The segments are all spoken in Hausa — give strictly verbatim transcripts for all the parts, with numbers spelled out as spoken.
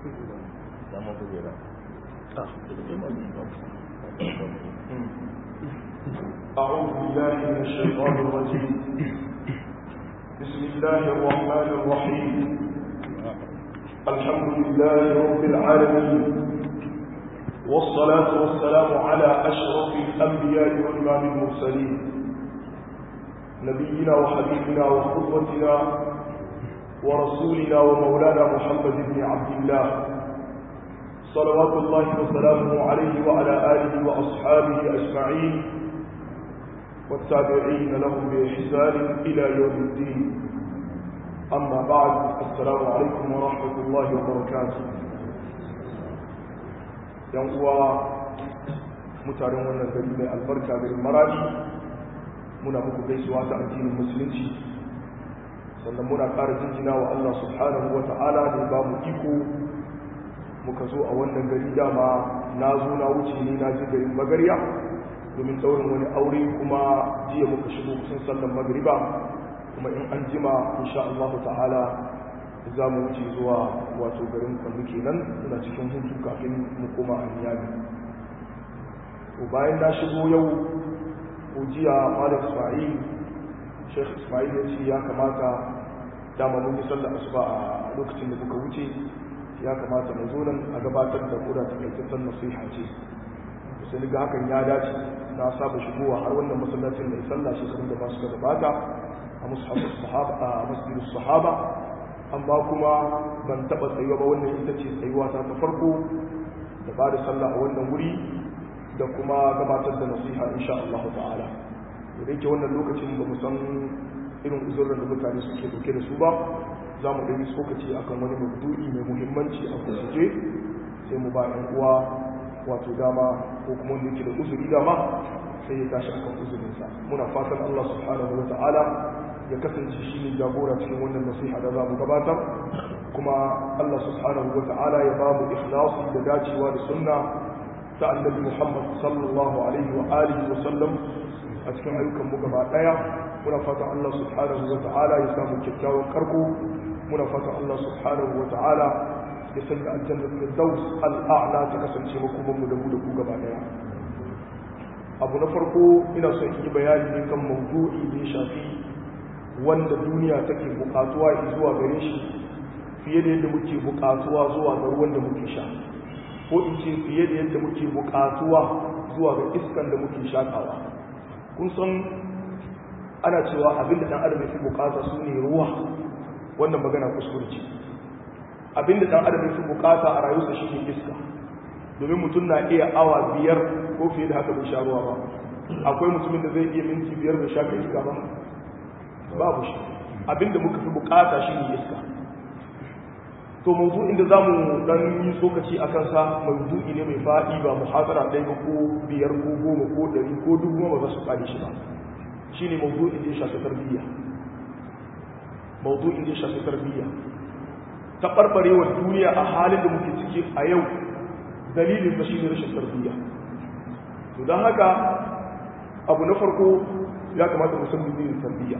أعوذ بالله من الشيطان الرجيم بسم الله الرحمن الرحيم الحمد لله رب العالمين والصلاة والسلام على أشرف الأنبياء وإمام المرسلين نبينا وحبيبنا وقدوتنا ورسولنا ومولانا محمد بن عبد الله صلوات الله وسلامه عليه وعلى آله وأصحابه أجمعين والتابعين لهم بإحسان إلى يوم الدين أما بعد السلام عليكم ورحمة الله وبركاته ينقوى متعلم أن الدين البركة بالمرادي muna muku gaisuwa ta addinin musulunci sannan muna ƙara jinjina wa Allah subhanahu wa ta'ala da ba mu iko muka zo a wannan gari dama na zo na wuce ne na ji garin magariya domin tsaurin wani aure kuma jiya muka shigo kusan sallan magariba kuma in an jima insha Allah ta'ala za mu wuce zuwa wato garin kwallo kenan muna cikin hutu kafin mu koma a niyami to bayan na shigo yau jiya Malik Ismail Sheikh Ismail ya ce ya kamata dama mun yi sallar asuba a lokacin da muka wuce ya kamata mu zo nan a gabatar da kura ta kaitaccen nasiha ce sai ga hakan ya dace na saba shigowa har wannan masallacin da sallah shekarun da ba su gabata a mushafus sahaba a masjidus sahaba amma kuma ban taba tsayuwa ba wannan ita ce tsayuwa ta ta farko da ba da sallah a wannan wuri da kuma gabatar da nasiha insha Allah ta'ala da yake wannan lokacin ba mu san irin uzurin da mutane suke dauke da su ba za mu ɗari tsokaci akan wani mabdu'i mai muhimmanci a kusurce sai mu ba ɗan uwa wato dama ko kuma wanda yake da uzuri dama sai ya tashi akan uzurinsa muna fatan Allah subhanahu wa ta'ala ya kasance shi ne jagora cikin wannan nasiha da za mu gabatar kuma Allah subhanahu wa ta'ala ya ba mu ikhlasi da dacewa da sunna ta annabi Muhammad sallallahu alaihi wa alihi wa sallam a cikin ayyukan mu gaba daya muna fatan Allah subhanahu wa ta'ala ya samu kyakkyawan karko muna fatan Allah subhanahu wa ta'ala ya sanya aljanna firdaus al'a'la ta kasance makoman mu da mu da ku gaba daya abu na farko ina son yi bayani ne kan mawdu'i da ya shafi wanda duniya take bukatuwa zuwa gare shi fiye da yadda muke bukatuwa zuwa ga ruwan da muke sha ko in ce fiye da yadda muke bukatuwa zuwa ga iskan da muke shakawa kun san ana cewa abinda dan adam yake bukata su ne ruwa wannan magana kuskure ce abinda dan adam yake bukata a rayuwarsa shi ne iska domin mutum na iya awa biyar ko fiye da haka bai sha ruwa ba akwai mutumin da zai iya minti biyar bai sha iska ba babu shi abinda muka fi bukata shi ne iska to mawdu'in da zamu dan yi tsokaci a kansa mawdu'i ne mai faɗi ba muhadara ɗaya ba ko biyar ko goma ko ɗari ko dubu ba za su kare shi ba shine mawdu'in da ya shafi tarbiyya mawdu'in da ya shafi tarbiyya taɓarɓarewar duniya a halin da muke ciki a yau dalilin ba shine rashin tarbiyya to don haka abu na farko ya kamata mu san dalilin tarbiyya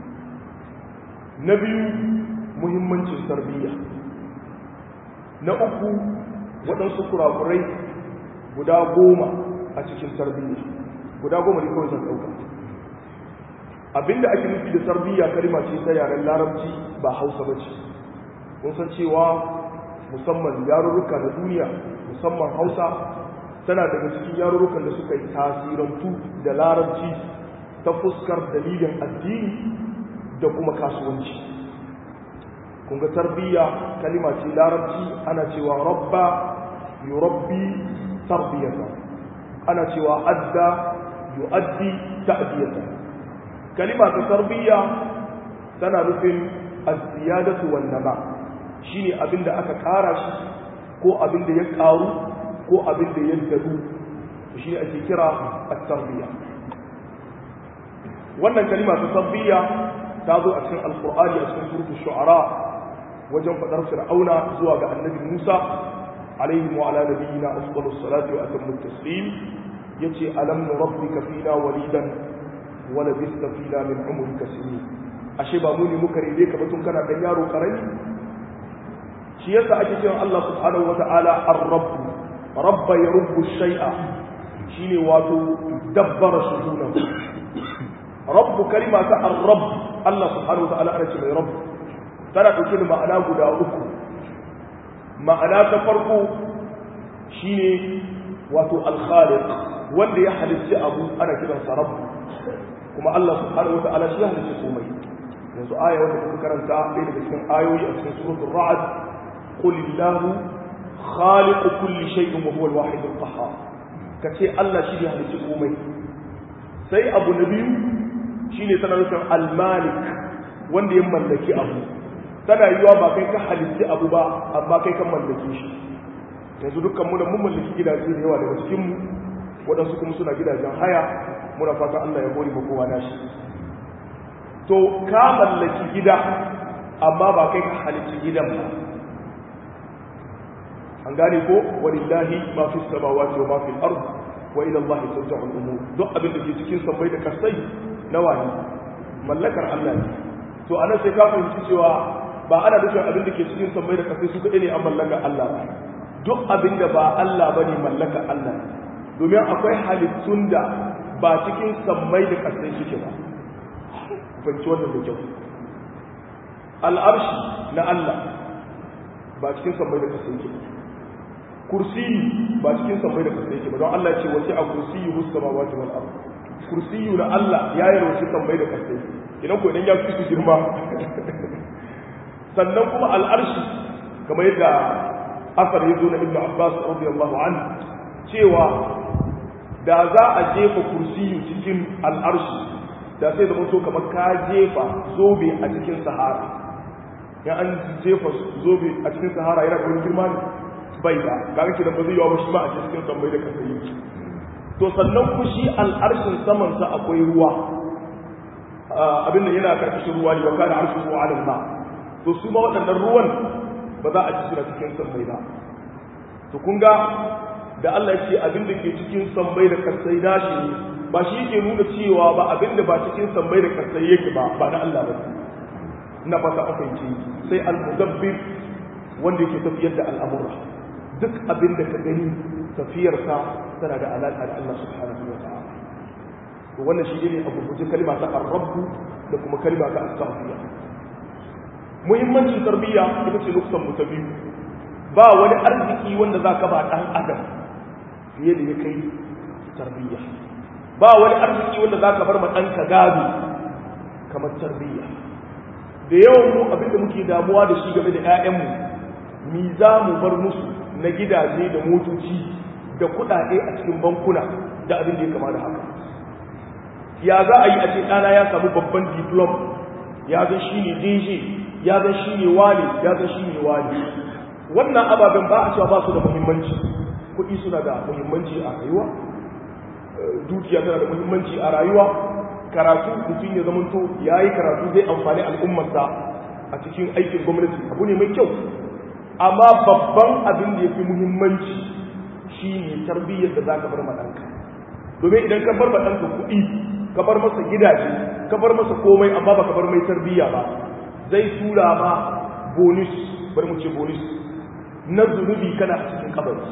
na biyu muhimmancin tarbiyya na uku waɗansu kurakurai guda goma a cikin tarbiyya guda goma ne kawai zan ɗauka abinda ake nufi da tarbiyya kalma ce ta yaren larabci ba hausa ba ce kun san cewa musamman yarurruka na duniya musamman hausa tana daga cikin yarurrukan da suka yi tasirantu da larabci ta fuskar dalilin addini da kuma kasuwanci kunga tarbiyya kalima ce larabci ana cewa rabba yurabbi tarbiyatan ana cewa adda yuaddi ta'diyatan kalima ta tarbiyya tana nufin az-ziyadatu wan nama shine abinda aka kara shi ko abinda ya karu ko abinda ya dadu shine ake kira at-tarbiyya wannan kalima ta tarbiyya ta zo a cikin alqur'ani a cikin suratul shu'ara wajen fadar fir'auna zuwa ga annabi Musa alaihi wa ala nabiyina afdalus salati wa atammu taslim yace alam nurabbika fina walidan wa labista fina min umrika sinin ashe ba mu ne muka rede ka ba tun kana dan yaro karami shi yasa ake cewa Allah subhanahu wata'ala ar-rabb rabba yarubbu shay'a shine wato dabbara shuhunan rabb kalima ta ar-rabb Allah subhanahu wata'ala ana ce mai rabb tana dauke da ma'ana guda uku ma'ana ta farko shine wato al-khaliq wanda ya halicci abu ana kiransa rabb kuma Allah subhanahu wata'ala shi ya halicci komai yanzu aya wanda kuka karanta ɗaya daga cikin ayoyi a cikin suratul ra'd qul illahu khaliqu kulli shay'in wa huwa al-wahid al-qahhar kace Allah shi ya halicci komai sai abu na biyu shine tana nufin al-malik wanda ya mallaki abu tana yiwa ba kai ka halicci abu ba amma kai ka mallake shi yanzu dukkan mu da mun mallaki gidaje da yawa daga cikin mu wadansu kuma suna gidajen haya muna fata Allah ya gori ba kowa nashi to ka mallaki gida amma ba kai ka halicci gidan ba an gane ko walillahi ma fi samawati wa ma fi al-ard wa ila Allah turja'u al-umur duk abin da ke cikin sammai da kasai nawa ne mallakar Allah ne to anan sai ka fahimci cewa ba ana nufin abin da ke cikin sammai da kasai su kadai ne an mallakar Allah ba duk abin da ba Allah bane mallakar Allah domin akwai halittun da ba cikin sammai da kasai suke ba fahimci wannan da kyau al'arshi na Allah ba cikin sammai da kasai yake kursiyu ba cikin sammai da kasai yake ba don Allah ce wace a kursiyu samawati wal ard kursiyu na Allah ya yi rawaci sammai da kasai idan ko idan ya fi su girma sannan kuma al'arshi kamar yadda asar ya zo na ibnu abbas radiyallahu anhu cewa da za a jefa kursiyu cikin al'arshi da sai da mutu kamar ka jefa zobe a cikin sahara ya an jefa zobe a cikin sahara yana da wani girma ne bai da kaga kidan ba zai yawa shi ba a cikin sammai da kasai to sannan ku shi al'arshin saman sa akwai ruwa abin nan yana karkashin ruwa ne wa kana arshu ala al-ma to su ma waɗannan ruwan ba za a ci su da cikin sammai ba to kun ga da Allah ya ce abin da ke cikin sammai da kasai dashi ne ba shi yake nuna cewa ba abin da ba cikin sammai da kasai yake ba ba na Allah ba na fata a fahimci sai al-mudabbir wanda yake tafiyar da al'amura duk abin da ka gani tafiyarsa tana da alaƙa da Allah subhanahu wa ta'ala to wannan shi ne abu guje kalma ta ar-rabb da kuma kalma ta as-safiya muhimmancin tarbiyya ita ce nuksan mu ta biyu ba wani arziki wanda zaka ba dan adam fiye da ya kai tarbiyya ba wani arziki wanda zaka bar ma danka gado kamar tarbiyya da yawan mu abinda muke damuwa da shi game da ƴaƴanmu mi za mu bar musu na gidaje da motoci da kuɗaɗe a cikin bankuna da abin da ya kama da haka ya za a yi a ce ɗana ya samu babban diplom ya zan shi ne dj ya zan shi ne wani ya zan shi ne wani wannan ababen ba a cewa ba su da muhimmanci kuɗi suna da muhimmanci a rayuwa dukiya tana da muhimmanci a rayuwa karatu mutum ya zamanto ya yi karatu zai amfani al'ummarsa a cikin aikin gwamnati abu ne mai kyau amma babban abin da ya fi muhimmanci shi ne tarbiyyar da za ka bar maɗanka domin idan ka bar maɗanka kuɗi ka bar masa gidaje ka bar masa komai amma ba ka bar mai tarbiyya ba zai tura ma bonus bari mu ce bonus na zunubi kana a cikin kabari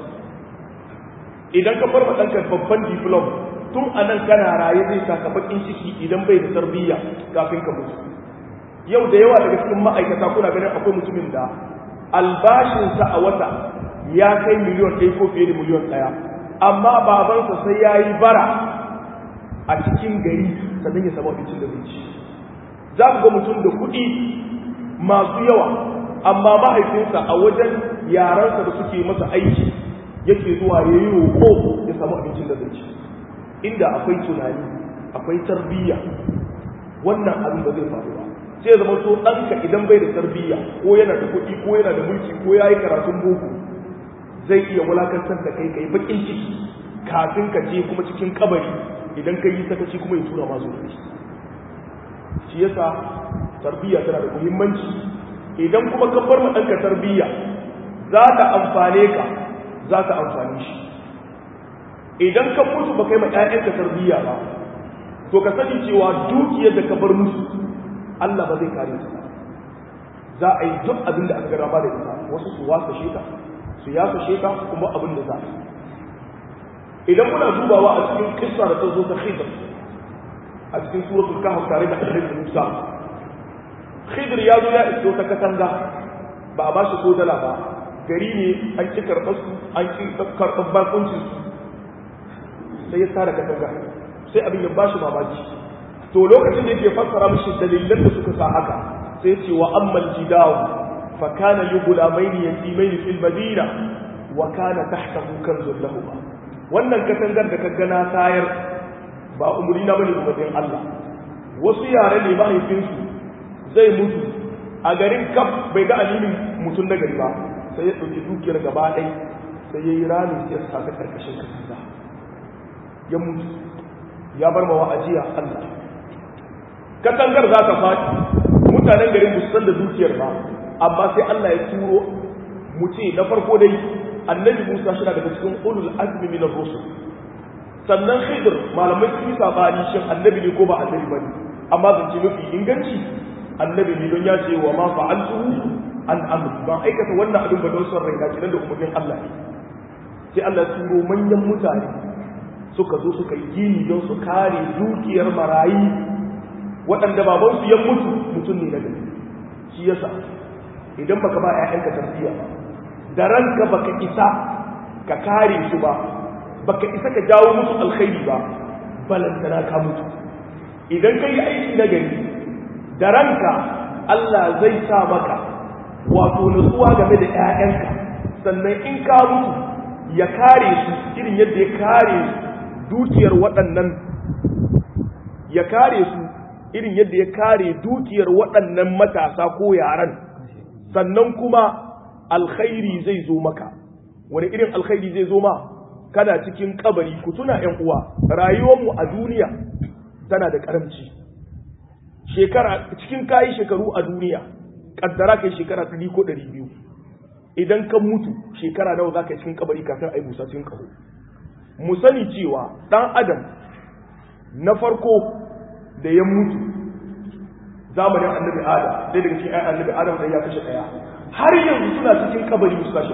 idan ka bar maɗanka babban diplom tun a nan kana raye zai saka bakin ciki idan bai da tarbiyya kafin ka mutu yau da yawa daga cikin ma'aikata kuna ganin akwai mutumin da albashinsa a wata ya kai miliyon ɗaya ko fiye da miliyon ɗaya amma babansa sai ya yi bara a cikin gari sannan ya samu abincin da zai ci za ku ga mutum da kuɗi masu yawa amma mahaifinsa a wajen yaransa da suke masa aiki yake zuwa ya yi roƙo ya samu abincin da zai ci inda akwai tunani akwai tarbiyya wannan abin da zai faru ba sai zama so ɗanka idan bai da tarbiyya ko yana da kuɗi ko yana da mulki ko ya yi karatun boko zai iya wulakantar da kai kai bakin ciki kafin ka je kuma cikin kabari idan ka yi sakaci kuma ya tura masu da shi yasa tarbiyya tana da muhimmanci idan kuma ka bar ma ɗanka tarbiyya za ta amfane ka za ta amfane shi idan ka mutu ba kai ma ƴaƴanka tarbiyya ba to ka sani cewa dukiyar da ka bar musu Allah ba zai kare ta za a yi duk abin da aka gara ba da ita wasu su wasa sheka su yasa sheka kuma abin da za idan muna dubawa a cikin kissa da ta zo ta Khidr a cikin suratul Kahf tare da Annabi Musa Khidr ya zo ya iso ta katanga ba a ba shi ko dala ba gari ne an ki karɓar su an ki karɓar bakuncin su sai ya tsara katanga sai abin ya ba shi mamaki to lokacin da yake fassara mishi dalilan da suka sa haka sai ce wa ammal jidaw fa kana yughlamaini yatimaini fil madina wa kana tahtahu kanzun lahum wannan katangar da kaga na tayar ba umuri na bane umarnin Allah wasu yare ne mahaifinsu zai mutu a garin kaf bai ga alimin mutum na gari ba sai ya ɗauki dukiyar gaba ɗai sai ya yi rami sai ya sa ta ƙarƙashin katanga ya mutu ya bar mawa ajiya Allah katangar za ta faɗi mutanen garin ba su san da dukiyar ba amma sai Allah ya turo mu ce na farko dai annabi Musa shi daga cikin ulul azmi min ar-rusul sannan Khidr malamai sun yi sabani shin annabi ne ko ba annabi bane amma zance mafi inganci annabi ne don ya ce wa ma fa'altuhu an amr ban aikata wannan abin ba don son raina kidan da umarnin Allah ne sai Allah ya turo manyan mutane suka zo suka yi gini don su kare dukiyar marayi waɗanda babansu ya mutu mutum ne na gari shi yasa idan baka ba ƴaƴanka tarbiyya ba da ranka baka isa ka kare su ba baka isa ka jawo musu alkhairi ba balantana ka mutu idan kai aiki na gari da ranka Allah zai sa maka wato nutsuwa game da ƴaƴanka sannan in ka mutu ya kare su irin yadda ya kare dukiyar waɗannan ya kare su irin yadda ya kare dukiyar waɗannan matasa ko yaran sannan kuma alkhairi zai zo maka wani irin alkhairi zai zo ma kana cikin kabari ku tuna ƴan uwa rayuwarmu a duniya tana da karamci shekara cikin kayi shekaru a duniya kaddara kai shekara ɗari ko ɗari biyu idan ka mutu shekara nawa za ka yi cikin kabari kafin a yi busa cikin kaho mu sani cewa ɗan adam na farko da ya mutu zamanin annabi adam ɗaya daga cikin annabi adam da ya kashe ɗaya har yanzu suna cikin kabari su kashe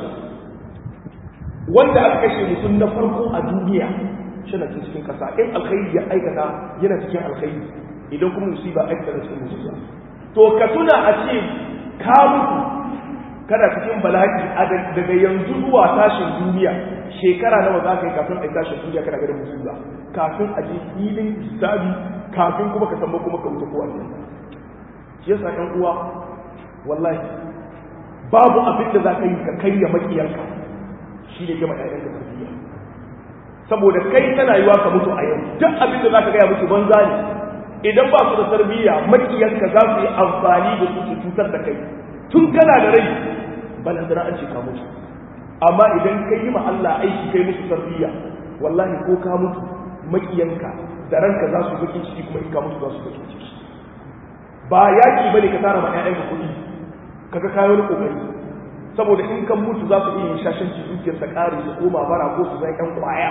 wanda aka kashe mutum na farko a duniya shi na cikin kasa in alkhairi ya aikata yana cikin alkhairi idan kuma musiba aikata cikin musiba to ka tuna a ce ka mutu kana cikin bala'i daga yanzu zuwa tashin duniya shekara nawa za ka yi kafin a yi tashin duniya kana ganin musiba kafin a je filin hisabi kafin kuma ka samu kuma ka wuce ko aljanna shi yasa ƴan uwa wallahi babu abin da za ka yi ka karya makiyanka shi ne gama ƴaƴanka tarbiyya saboda kai tana yiwa ka mutu a yau duk abin da za ka gaya musu banza ne idan ba su da tarbiyya makiyanka za su yi amfani da su su cutar da kai tun kana da rai balantana an ce ka mutu amma idan kai yi ma Allah aiki kai musu tarbiyya wallahi ko ka mutu makiyanka da ranka za su bakin ciki kuma in ka mutu za su bakin ciki ba yaki bane ka tara ma ƴaƴanka kuɗi kaga kayo wani kokari saboda in kan mutu za su iya yin shashanci dukiyar ta kare su koma bara ko su zai ƴan kwaya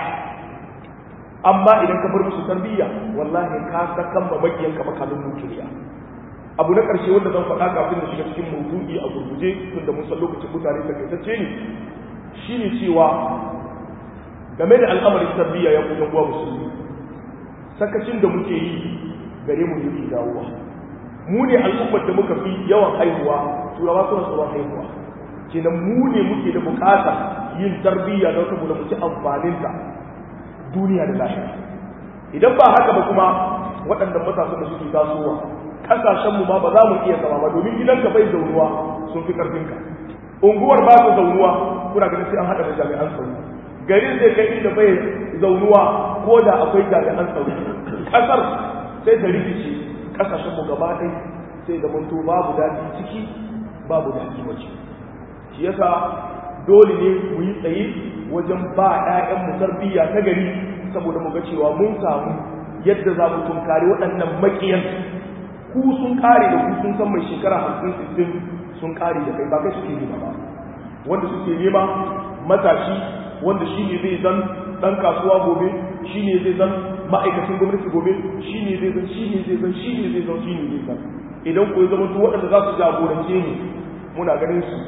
amma idan ka bar musu tarbiyya wallahi ka sakan ba makiyanka makalin nukiliya abu na ƙarshe wanda zan faɗa kafin da shiga cikin maudu'i a gurguje tunda mun san lokacin mutane takaitacce ne shine cewa game da al'amarin tarbiyya ya kuma uwa musulmi sakacin da muke yi gare mu yake dawowa mu ne al'ummar da muka fi yawan haihuwa turawa suna tsoron haihuwa kenan mu ne muke da bukata yin tarbiyya don saboda mu ci amfaninta duniya da lafiya idan ba haka ba kuma waɗannan matasan da suke tasowa kasashenmu ma ba za mu iya zama ba domin gidanka bai zaunuwa sun fi karfinka unguwar ba su zaunuwa kuna ganin sai an haɗa da jami'an tsaro garin zai kai inda bai zaunuwa ko da akwai jami'an tsaro ƙasar sai ta rikice kasashenmu gaba ɗai sai da manto babu daɗi ciki babu daɗi waje shi yasa dole ne mu yi tsaye wajen ba ƴaƴanmu tarbiyya ta gari saboda mu ga cewa mun samu yadda za mu tunkari waɗannan maƙiyan ku sun kare da ku sun san mai shekara hamsin sittin sun kare da kai ba kai suke nema ba wanda suke nema matashi wanda shi ne zai zan ɗan kasuwa gobe shi ne zai zan ma'aikacin gwamnati gobe shi ne zai zan shi ne zai zan shi ne zai zan shi ne zai zan idan ku ya zama su waɗanda za su jagorance mu muna ganin su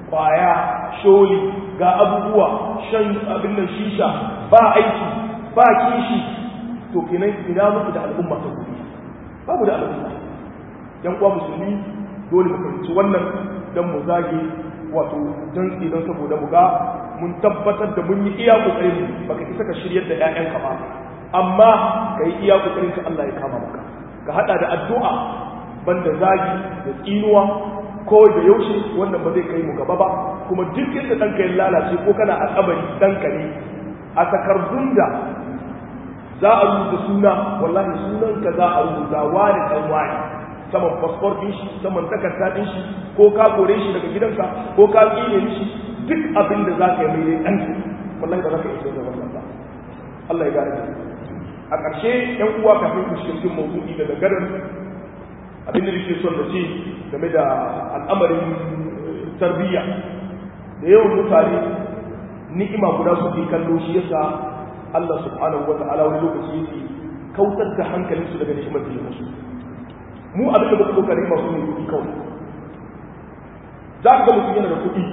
kwaya sholi ga abubuwa shan abin nan shisha ba aiki ba kishi to kenan ina muku da al'umma ta gobe babu da al'umma yan uwa musulmi dole mu fahimci wannan dan mu zage wato dan idan saboda mu ga mun tabbatar da mun yi iya kokarin baka isa ka shiryar da ƴaƴanka ba amma kai iya kokarin ka Allah ya kama maka ka hada da addu'a banda zagi da tsinuwa ko da yaushe wannan ba zai kai mu gaba ba kuma duk inda danka ya lalace ko kana a kabari danka ne a takardun da za a rubuta suna wallahi sunanka za a rubuta wani dan wani saman passport din shi saman takarda din shi ko ka kore shi daga gidanka ko ka tsine shi duk abin da za ka yi mai dan wallahi ba za ka iya da wannan ba Allah ya gane a ƙarshe ƴan uwa kafin ku shiga cikin mawdu'i daga gadan abin da nake son da ce game da al'amarin tarbiyya da yawan mutane ni'ima guda su ke kallo shi yasa Allah subhanahu wa ta'ala wani lokaci yake kautar da hankalinsu daga ni'imar da ya musu mu abin da muka kokari masu ne kuɗi kawai za ka ga mutum yana da kuɗi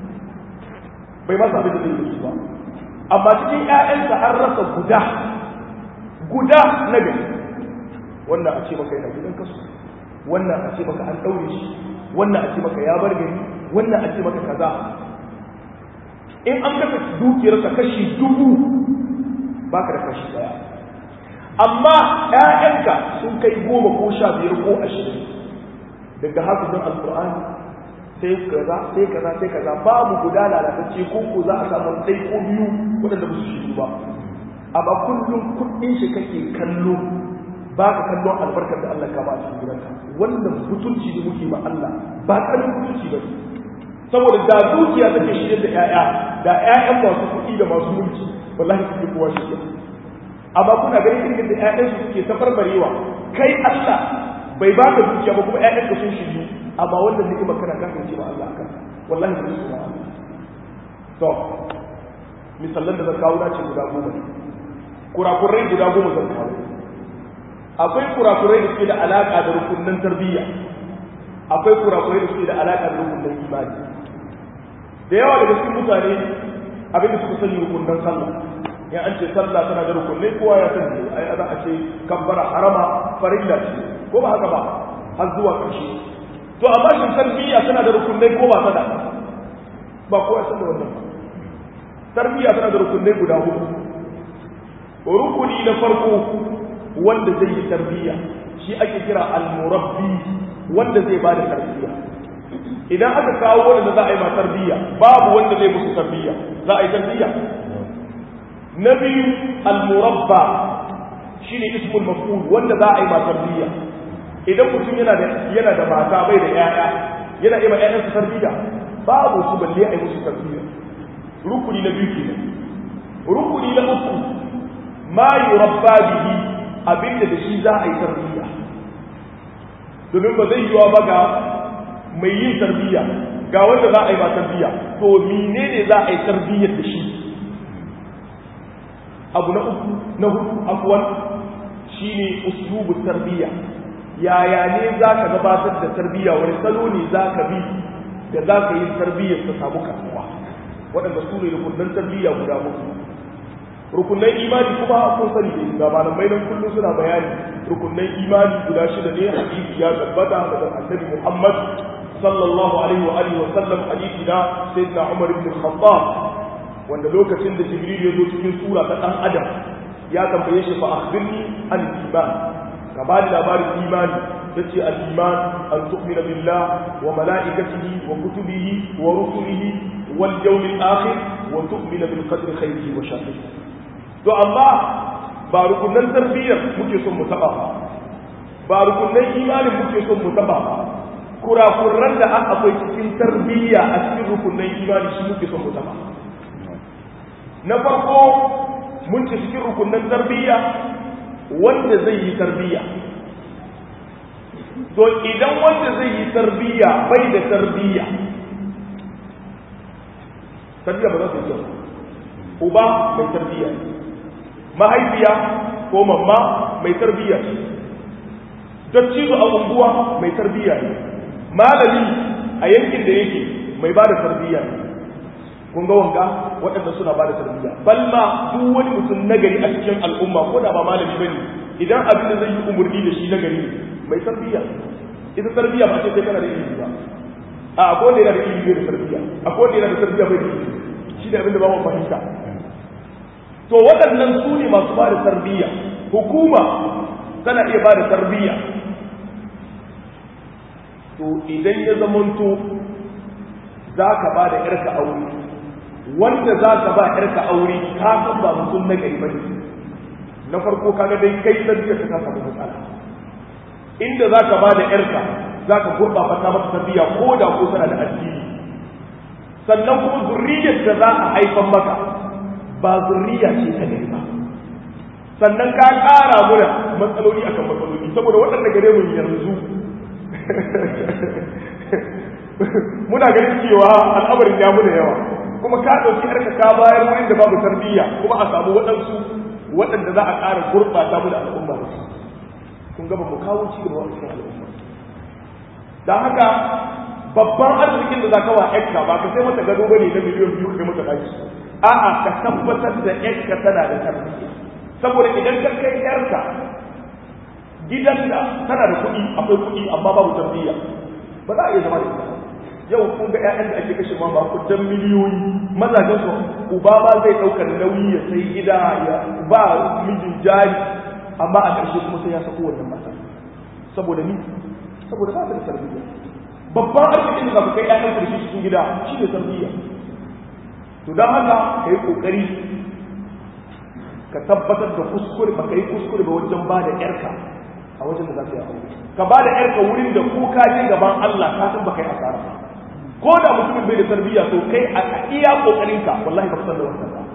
bai masa abin da zai yi ba amma cikin ƴaƴansa an rasa guda guda na gari wannan a ce maka yana gidan kasu wannan a ce maka an ɗaure shi wannan a ce maka ya bar gari wannan a ce maka kaza in an kasa dukiyarsa kashi dubu baka da kashi daya amma ƴaƴanka sun kai goma ko sha biyar ko ashirin daga hafizin alqur'ani sai kaza sai kaza sai kaza babu guda lalatacce ko ko za a samu ɗai ko biyu waɗanda ba su shi ba amma kullum kuɗin shi kake kallo ba ka kallon albarkar da Allah ka ba a cikin gidanka wannan mutunci da muke ma Allah ba ƙarfin mutunci ba saboda da dukiya take shirye da ƴaƴa da ƴaƴan masu kuɗi da masu mulki wallahi suke kowa shi amma kuna ganin irin da ƴaƴan su suke tafarbarewa kai Allah bai ba ka dukiya ba kuma ƴaƴan ka sun shiryu amma wannan ni'ima kana kan ce ba Allah akan wallahi ba su ba to misalan da zan kawo na ce guda goma kurakurai guda goma zan kawo akwai kurakurai da suke da alaka da rukunin tarbiyya akwai kurakurai da suke da alaka da rukunin imani da yawa daga cikin mutane abin da suka sani rukunin sallah ya an ce sallah tana da rukunai kowa ya sani ai za a ce kabbara harama farilla ce ko ba haka ba har zuwa ƙarshe to amma shin tarbiyya tana da rukunai ko ba tana ba kowa ya san da wannan tarbiyya tana da rukunai guda uku rukuni na farko wanda zai yi tarbiyya shi ake kira al-murabbi wanda zai ba da tarbiyya idan aka kawo wanda za a yi ma tarbiyya babu wanda zai musu tarbiyya za a yi tarbiyya na biyu al-murabba shine ismul maf'ul wanda za a yi ma tarbiyya idan mutum yana da yana da mata bai da yaya yana yi ma yayansa tarbiyya babu su balle a yi musu tarbiyya rukuni na biyu kenan rukuni na uku ma yurabba bihi abinda da shi za a yi tarbiyya domin ba zai yiwa ba ga mai yin tarbiyya ga wanda za a yi ba tarbiyya to menene za a yi tarbiyyar da shi abu na uku na hudu afwan shine uslubu tarbiyya yaya ne za ka gabatar da tarbiyya wani salo ne za ka bi da za ka yi tarbiyyar ta samu kasuwa waɗanda su ne rukunan tarbiyya guda uku rukunan imani kuma kun sani da ga malamai nan kullum suna bayani rukunan imani guda shida ne hadisi ya tabbata daga annabi Muhammad sallallahu alaihi wa alihi wa sallam hadisi da sayyidina Umar ibn Khattab wanda lokacin da Jibril ya zo cikin sura ta dan Adam ya tambaye shi fa akhbirni an iman ka ba ni labarin imani yace al-iman an tu'mina billah wa malaikatihi wa kutubihi wa rusulihi wal yawmil akhir wa tu'mina bil qadri khayrihi wa sharrihi to amma ba rukunan tarbiyyar muke son mu taba ba ba rukunan imanin muke son mu taba ba kurakuran da akwai cikin tarbiyya a cikin rukunan imani shi muke son mu taba na farko mun ci cikin rukunan tarbiyya wanda zai yi tarbiyya to idan wanda zai yi tarbiyya bai da tarbiyya tarbiyya ba za ta yi kyau uba mai tarbiyya mahaifiya ko mamma mai tarbiyya ce dattijo a unguwa mai tarbiyya ne malami a yankin da yake mai bada tarbiyya kun ga wanga waɗanda suna bada tarbiyya balma duk wani mutum nagari a cikin al'umma ko da ba malami bane idan abin da zai yi umurni da shi nagari ne mai tarbiyya ita tarbiyya ba ce sai kana da ilimi ba a akwai wanda yana da ilimi da tarbiyya akwai wanda yana da tarbiyya bai da ilimi shi da abin da ba mu fahimta to waɗannan su ne masu bada tarbiyya hukuma tana iya bada tarbiyya to idan ya zamanto za ka ba da ‘yarka aure wanda za ka ba ‘yarka aure ka san ba mutum na gari bane na farko kaga dai kai tarbiyyar ka samu matsala inda za ka ba da ‘yarka za ka gurɓata mata tarbiyya ko da ko tana da addini sannan kuma zurriyar da za a haifan maka ba zurriya ce ta gari ba sannan ka ƙara muna matsaloli akan matsaloli saboda waɗanda gare mu yanzu muna ganin cewa al'amarin ya muna yawa kuma ka ɗauki yarka ka bayar wurin da babu tarbiyya kuma a samu waɗansu waɗanda za a ƙara gurɓata mu da al'umma da su kun gaba mu kawo ci gaba cikin al'umma don haka babban arzikin da za ka wa yarka ba ka sai mata gado bane na miliyan biyu ka kai mata ɗaki a'a ka tabbatar da yarka tana da tarbiyya saboda idan ka kai yarka gidan da tana da kuɗi akwai kuɗi amma babu tarbiyya ba za a iya zama da ita yau kun ga ƴaƴan da ake kashe ma kudan miliyoyi mazajen su uba ba zai ɗaukar nauyi ya sai gida ya ba mijin jari amma a ƙarshe kuma sai ya sako wannan mata saboda ni saboda ba ta da tarbiyya babban arzikin da za ku kai ƴaƴan ku da shi cikin gida shi ne tarbiyya to don haka ka yi ƙoƙari ka tabbatar da kuskure ba ka yi kuskure ba wajen ba da ƴarka a wajen da za ka yi aure ka ba da ƴarka wurin da ko ka je gaban Allah ka san ba kai asara ba ko da mutumin bai da tarbiyya to kai a iya kokarin ka wallahi ba ka san da wannan ba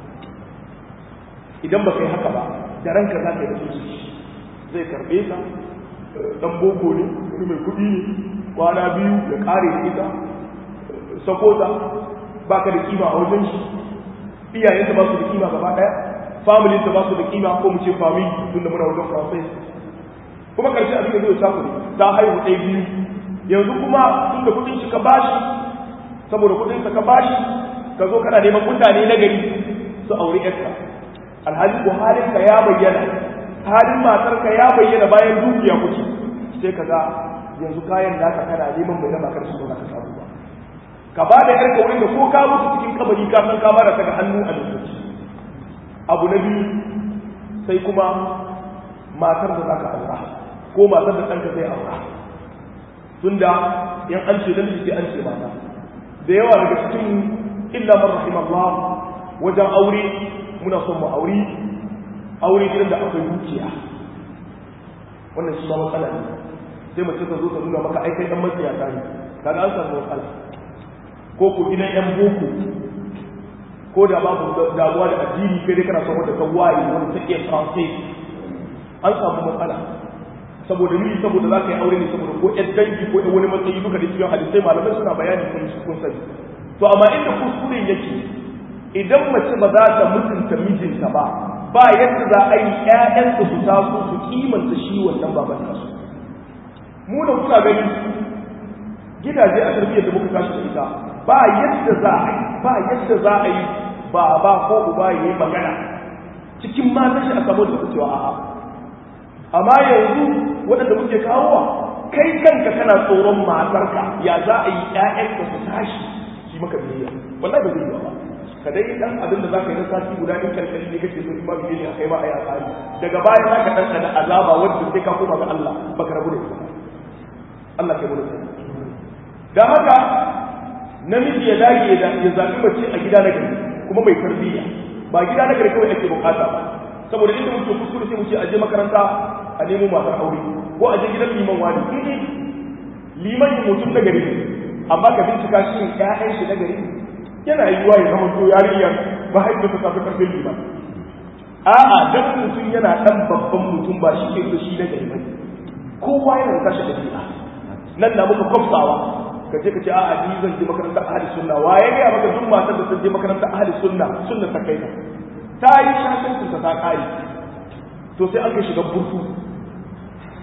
idan ba kai haka ba da ranka za ka yi da su zai karbe ka dan boko ne wani mai kuɗi ne kwana biyu ya kare da ita sakota ba ka da kima a wajen shi iyayensa ba su da kima gaba ɗaya familinsa ba su da kima ko mu ce family tunda muna wajen français kuma karshe abin da zai samu ta haihu ɗaya biyu yanzu kuma tun da kudin shi ka bashi saboda kudin sa ka bashi ka zo kana neman mutane na gari su aure yarka alhali ko halin ka ya bayyana halin matar ka ya bayyana bayan dukiya kuce sai ka ga yanzu kayan naka kana neman mai raba kar su zo ka samu ba ka ba da yarka wurin da ko ka mutu cikin kabari ka san ka ba da ta ga hannu a lokaci abu na biyu sai kuma matar da zaka aura ko matar da ɗanka zai aura tunda yan an ce dan sai an ce mata da yawa daga cikin illa man rahimallah wajen aure muna son mu aure aure gidan da akwai dukiya wannan shi ba matsala ne sai mace ta zo ta nuna maka ai kai dan matsiyata ne kaga an samu matsala ko ku gidan yan boko ko da babu damuwa da addini kai dai kana son wanda ta waye wanda ta iya français an samu matsala saboda ni saboda za ka yi aure ne saboda ko ƴan dangi ko wani matsayi duka da cikin hadisai malamai suna bayani kun kun sani to amma inda kuskure yake idan mace ba za ta mutunta mijinta ba ba yadda za a yi ƴaƴansa su taso su kimanta shi wannan baban nasu mu da kuka gani gidaje a tarbiyyar da muka tashi da ita ba yadda za a yi ba yadda za a yi baba ko uba ya yi magana cikin matan shi a samu da cewa a'a amma yanzu waɗanda muke kawowa kai kanka kana tsoron matarka ya za a yi ƴaƴanka su tashi shi maka biyayya wallahi ba zai yi ba ka dai dan abin da zaka yi na sati guda in kalkali ne kake so in ba biyayya kai ma ayi asali daga baya zaka dan da azaba wanda sai ka koma ga Allah baka rabu da ita Allah kai bude dan haka namiji ya dage da ya zabi mace a gida na gari kuma mai tarbiyya ba gida na gari kawai ake bukata ba saboda inda muke kuskure sai mu ce aje makaranta a nemo matar aure ko aje gidan liman wani in liman mutum na gari amma ka bincika shi ne ƴaƴan shi na gari yana yiwuwa ya zama to yarinya mahaifiyarsa ta fi karfin liman a'a dan mutum yana dan babban mutum ba shi ke so shi na gari bane kowa yana da tashi dabi'a nan na muka kwafsawa ka je ka ce a'a ni zan je makarantar ahli sunna waye ga maka duk matar da ta je makarantar ahli sunna sunna ta kai ta ta yi shashancin ta ta kare to sai aka shiga burtu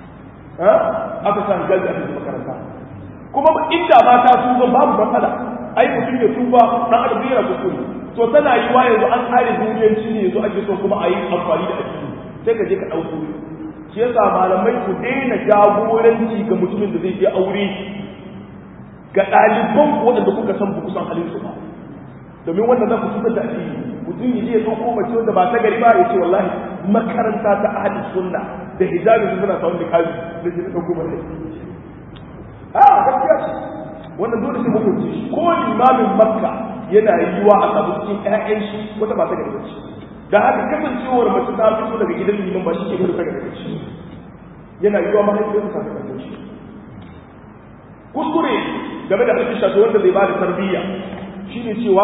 ha aka san gaji a cikin makaranta kuma inda ba ta su ba babu matsala ai mutum ya tuba dan adam yana kuskure to tana yi wa yanzu an kare duniyanci ne yanzu ake so kuma a yi amfani da addini sai ka je ka ɗauko shi yasa malamai ku daina jagoranci ga mutumin da zai je aure ga ɗaliban waɗanda kuka san ba kusan halin su ba domin wannan za ku cutar da addini mutum ya je ya ɗauko mace wanda ba ta gari ba ya ce wallahi makaranta ta ahli sunna da hijabi su suna samun nikabi da ke ɗauko mace a gaskiya ce wannan dole sai hukunci shi ko limamin makka yana yiwa a samu cikin ƴaƴan shi wata ba ta gari ba ce da haka kasancewar mace ta fito daga gidan liman ba shi ke gudu daga gaci yana yi wa mahaifiyar sa ta kasance shi kuskure game da abin shafi wanda zai ba da tarbiyya shine cewa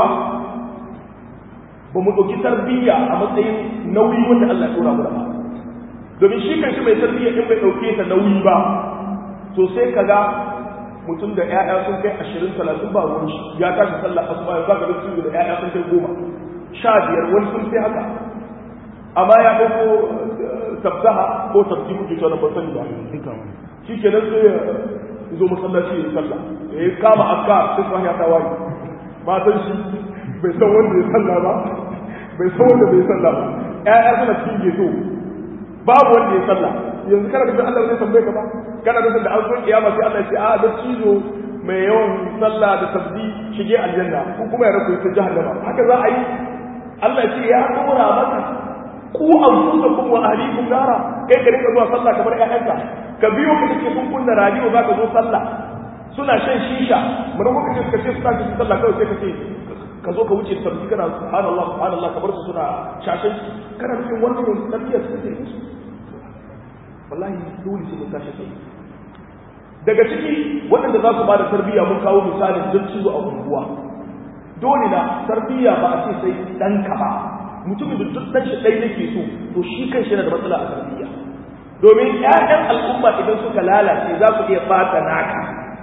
ba mu ɗauki tarbiyya a matsayin nauyi wanda Allah ya tura mu da ba domin shi kanshi mai tarbiyya in bai ɗauke ta nauyi ba to sai kaga mutum da ƴaƴa sun kai ashirin talatin ba ruwan shi ya tashi sallah asuba ya zaga da da ƴaƴa sun kai goma sha biyar wani sun fi haka amma ya ɗauko tabzaha ko tabzi muke cewa na basani ba shi ke nan sai ya zo masallaci ya yi sallah ya yi kama akka sai su ya tawaye matan shi bai san wanda ya sallah ba bai san wanda bai sallah ba ƴaƴa suna cikin geto babu wanda ya sallah yanzu kana da Allah zai tambaye ka ba kana da da an zo kiyama sai Allah ya ce a da cizo mai yawan sallah da tabzi shige aljanna ko kuma ya rabu ta jahannama haka za a yi Allah ce ya dora maka ku anfusakum wa ahlikum nara kai ka rinka zuwa sallah kamar ƴaƴanka ka biyo ka take kun kunna radio zaka zo sallah suna shan shisha mun ko kace kace su tashi sallah kawai sai kace ka zo ka wuce sabbi kana subhanallah subhanallah kabar su suna shashin kana cikin wannan yin tafiya su take wallahi dole sai mun tashi sai daga ciki waɗanda za su ba da tarbiyya mun kawo misalin don cizo a unguwa dole na tarbiyya ba a ce sai ɗanka ba mutumin da duk ɗan shi ɗai nake so to shi kan shi yana da matsala a tarbiyya domin ƴaƴan al'umma idan suka lalace za su iya ɓata naka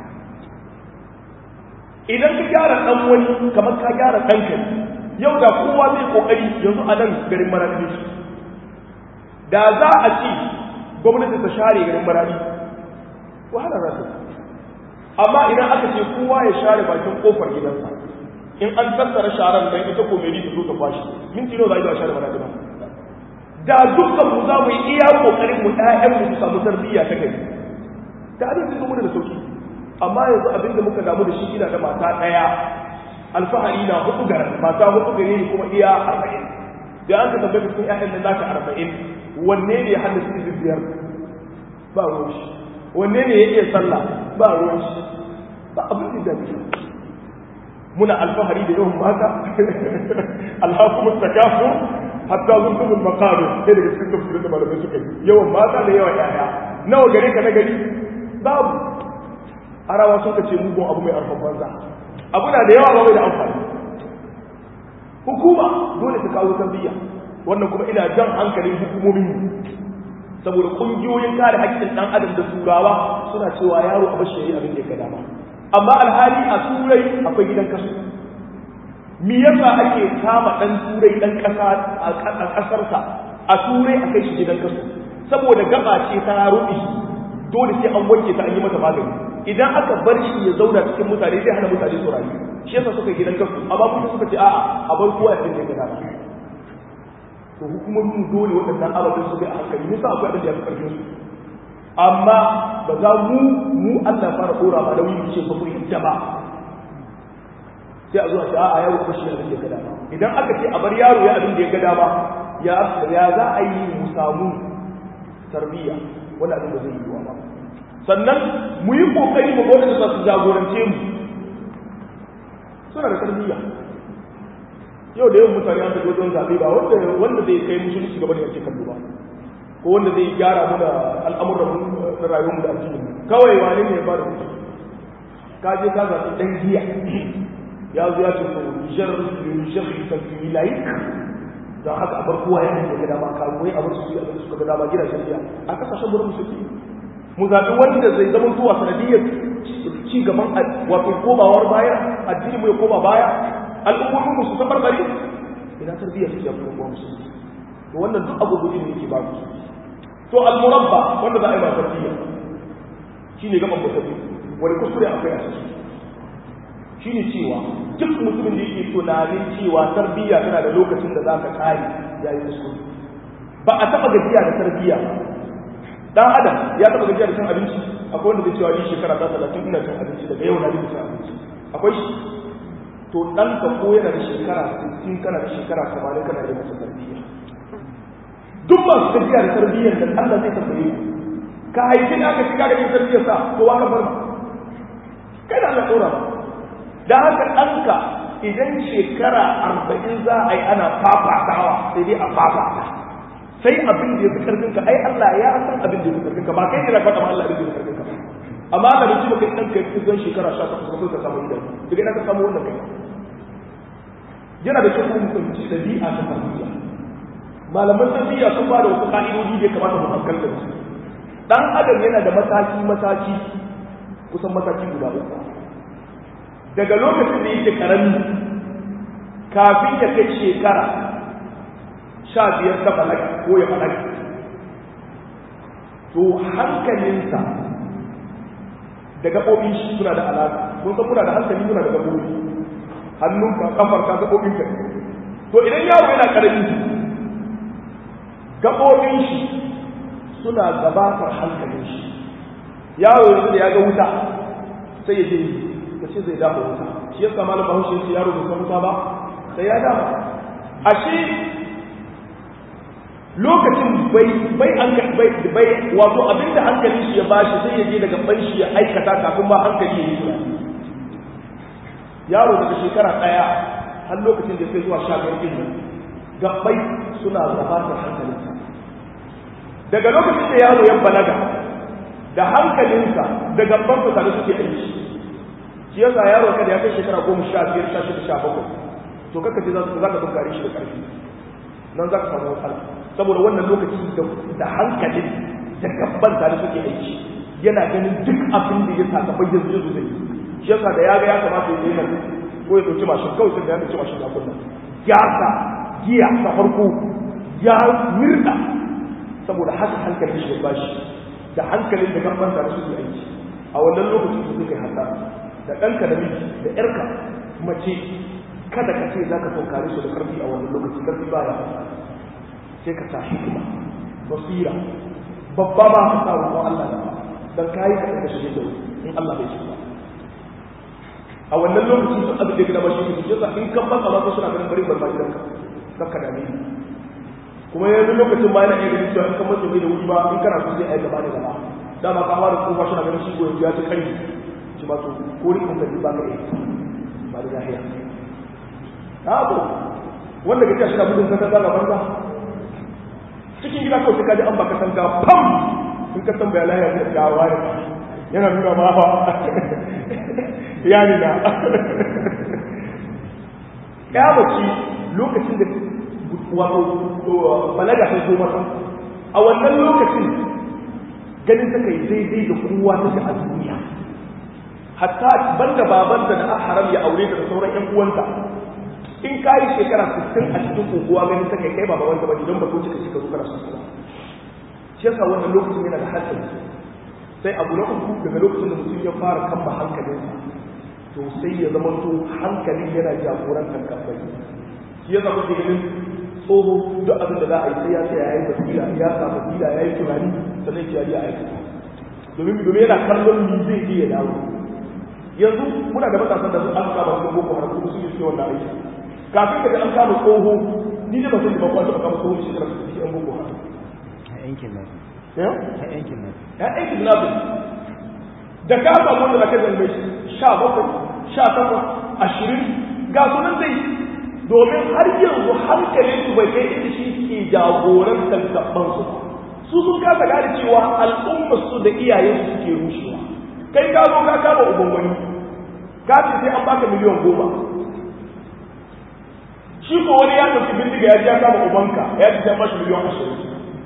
idan ka gyara ɗan wani kamar ka gyara ɗanka yau da kowa zai ƙoƙari yanzu a nan garin maradi da za a ce gwamnati ta share garin maradi wahala za ta amma idan aka ce kowa ya share bakin kofar gidansa in an tattara sharan dan ita ko mai ta zo ta kwashi minti nawa za a yi a share maradi ba da dukkan mu za mu yi iya kokarin mu ɗayan mu su samu tarbiyya ta gari da abin sun mu da sauki amma yanzu abin da muka damu da shi ina da mata ɗaya alfahari na hudu garan mata hudu gare ni kuma iya arba'in da an ka tambaye cikin ƴaƴan nan naka arba'in wanne ne ya haddasa izin biyar ba ruwan shi wanne ne ya iya sallah ba ruwan shi ba abin da ya muna alfahari da yawan mata alhakumut takasur hatta zurtumul maqabir sai daga cikin tafsirin da malamai suka yi yawan mata da yawan yaya nawa gare ka na gari babu arawa suka ce mugun abu mai arfan banza abu na da yawa ba mai da amfani hukuma dole ta kawo tarbiyya wannan kuma ina jan hankalin hukumomin mu saboda kungiyoyin kare haƙƙin dan adam da turawa suna cewa yaro a bashi yayi abin da ya dama amma alhali a turai akwai gidan kasu me yasa ake kama dan turai dan kasa a kasarsa a turai akai shi gidan kasu saboda gaba ce ta rubi dole sai an wanke ta an yi mata magani idan aka bar shi ya zauna cikin mutane zai hana mutane su rayu shi yasa suka gidan kasu amma kuma suka ce a'a a bar kowa ya dinga gida ba to hukumomin dole waɗannan ababen su bai a hankali nisa akwai abin da ya fi karfin su amma ba za mu mu Allah fara dora ba nauyi mu ce ba mu yadda ba sai a zo a ce a'a yaro ko shi abin da ya ga dama idan aka ce a bar yaro ya abin da ya ga dama ya ya za a yi mu samu tarbiyya wanda abin da zai yi wa ba sannan mu yi kokari mu gode da su jagorance mu suna da tarbiyya yau da yawan mutane an tafi wajen zaɓe ba wanda wanda zai kai musulunci gaba da yake kallo ba ko wanda zai gyara mu da al'amuran na rayuwar mu da addini kawai wani ne ya ba da mutu ka je ka zaɓi ɗan giya ya zo ya ce ko nijar nijar ta fi laik don haka a bar kowa ya ne ga dama ka wai a bar su a su ga dama gidajen giya a kasashen gurin musulmi mu zaɓi wanda zai zama zuwa sanadiyyar ci gaban wato komawar baya addini mu ya koma baya al'ummomin musu ta barbare ina tarbiyyar su ya kuma musulmi to wannan duk abu gudu ne yake ba su to al-murabba wanda za a yi ba tarbiyya shine gaban mutabi wani kuskure akwai a ciki shine cewa duk mutumin da yake tunanin cewa tarbiyya tana da lokacin da za ka kare yayi kuskure. Ba a taba gajiya da tarbiyya dan adam ya taba gajiya da cin abinci. Akwai wanda zai cewa ni shekara ta talatin ina cin abinci daga yau na dinga cin abinci. Akwai shi to dan ka ko yana da shekara sittin kana da shekara tamanin kana da masa tarbiyya. Duk masu gajiya da tarbiyyar da Allah zai tambaye ku ka haifi aka shiga da tarbiyyar sa to waka bar kai da Allah dora da haka ɗanka idan shekara arba'in za a yi ana fafatawa sai dai a fafata sai abin da ya fi karfinka ai Allah ya san abin da ya fi karfinka ba kai ne na faɗa ma Allah abin da ya fi karfinka amma da mutum ba kai ɗanka ya fi zan shekara sha takwas ba ka samu idan daga ina ka samu wannan kai yana da kyau mu fahimci ɗabi'a ta tarbiyya malaman tarbiyya sun ba da wasu ƙa'idodi da ya kamata mu hankalta da su dan adam yana da mataki mataki kusan mataki guda uku daga lokacin da yake karami kafin ya kai shekara sha biyar ta balaga ko ya balaga to hankalinsa da gaɓoɓin shi suna da alaƙa kun san muna da hankali muna da gaɓoɓi hannunka kafarka gaɓoɓinka to idan yaro yana karami gaɓoɓin shi suna gabatar hankalin shi yaro yanzu da ya ga wuta sai ya je ya ce zai dafa wuta shi yasa malam bahaushe yace yaro bai san wuta ba sai ya dafa ashe lokacin bai bai an bai bai wato abinda hankali shi ya bashi sai ya je daga ban shi ya aikata kafin ma hankali ya yi tunani yaro daga shekara daya har lokacin da sai zuwa sha biyar din nan gabbai suna gabatar hankalinsa daga lokacin da yaro ya balaga da hankalinsa da gabbansa tare suke aiki shi yasa yaro kada ya kai shekara goma sha biyar sha shida sha bakwai to kaka ce za ka tunkare shi da ƙarfi nan za ka samu matsala saboda wannan lokaci da hankalin da gabban tare suke aiki yana ganin duk abin da ya saka bayyana yanzu zai yi shi yasa da ya ga ya kamata ya yi nan ko ya ɗauki mashin kawai sai da ya ɗauki mashin ya kunna ya sa giya ta farko ya mirɗa saboda haka hankalin shi ya bashi da hankalin da gabban tare suke aiki a wannan lokacin da suka yi hasara da ɗanka da miji da ƴarka mace kada ka ce za ka saukare su da ƙarfi a wannan lokaci ƙarfi baya sai ka sa hikima basira babba ba ka sa roƙon Allah da dan kayi ka ɗaga shige da in Allah bai shi ba a wannan lokaci sun abin da gina ba shi ne shi yasa in kan baka ba suna ganin bari barba gidanka kan ka dame ni kuma yanzu lokacin ma yana iya ganin cewa in kan mace mai da wuri ba in kana so zai aika ba da gaba dama ka fara kofa suna ganin shi goyon ya ci ƙarfi shi ba to ko rikin ka ba ka yi ba da lahiya a to wanda kake shi da gudun ka ga banza cikin gida kawai sai ka ji an baka tanka pam in ka tambaya lahiya da gawa ne yana nuna ma fa yani na ya bace lokacin da wato balaga sai zo mata a wannan lokacin ganin ta kai daidai da kowa take a duniya hatta banda babanta da haram ya aure ta da sauran ƴan uwanta in ka yi shekara sittin a cikin kokowa ganin ta kai kai ba babanta ba idan ba ko cika cika zuwa su shi yasa wannan lokacin yana da hatsari sai abu na uku daga lokacin da mutum ya fara kamba hankalinsa to sai ya zama to hankalin yana jagorantar kabbai shi yasa kuke ganin tsoho duk abin da za a yi sai ya ce ya yi basira ya samu basira ya yi tunani sannan ya yi aikata domin domin yana kallon ni zai je ya dawo yanzu muna da matasan da an kama su boko haram kuma su yi wannan aiki kafin ka ga an kama tsoho ni da ba san ba kwanta ba kama tsoho shi da su yi boko haram a yankin nan ya a yankin nan ya yankin nan da ka samu wanda zaka zambe sha bakwai sha takwas ashirin ga sunan dai domin har yanzu hankalin su bai kai inda shi ke jagorantar gaban su su sun kasa gane cewa al'ummar su da iyayen su suke rushewa kai ka zo ka kama uban wani ka ce sai an baka miliyan goma shi ko wani ya tafi bindiga ya ji ya kama ubanka ya ji sai mashi miliyan ashirin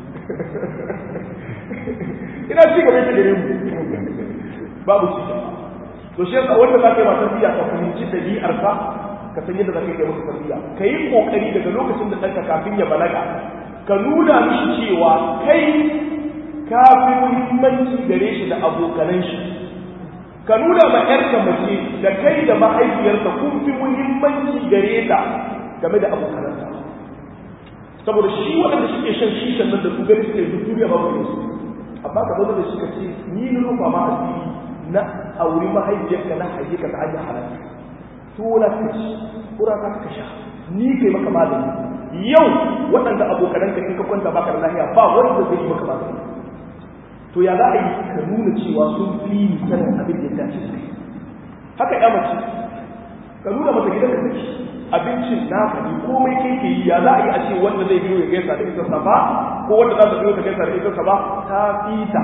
ina ci gaba ta gare mu babu ci to shi yasa wanda za ka yi ma tarbiyya ka fahimci dabi'ar ka ka san yadda za ka yi masa tarbiyya ka yi kokari daga lokacin da ɗanka kafin ya balaga ka nuna mishi cewa kai ka fi muhimmanci gare shi da abokanan shi ka nuna ma ƴarka mace da kai da mahaifiyarka kun fi muhimmanci gare ta game da abokananta saboda shi waɗanda suke shan shishan nan da su gani suke duk duniya babu ne su amma ka zama da shi ka ce ni na rufa ma asiri na auri mahaifiyarka na haje ka ta hanyar halal to la ka ci kura ka ka sha ni kai maka malami yau waɗanda abokananka in ka kwanta baka da lafiya ba wanda zai yi maka magani to ya za a yi ka nuna cewa sun fi sanin abin da ya dace da kai haka ya mace ka nuna mata gidan ka take abincin naka ne komai kai ke yi ya za a yi a ce wanda zai biyo ya gaisa da ita safa ko wanda za ta biyo ta gaisa da ita safa ta fita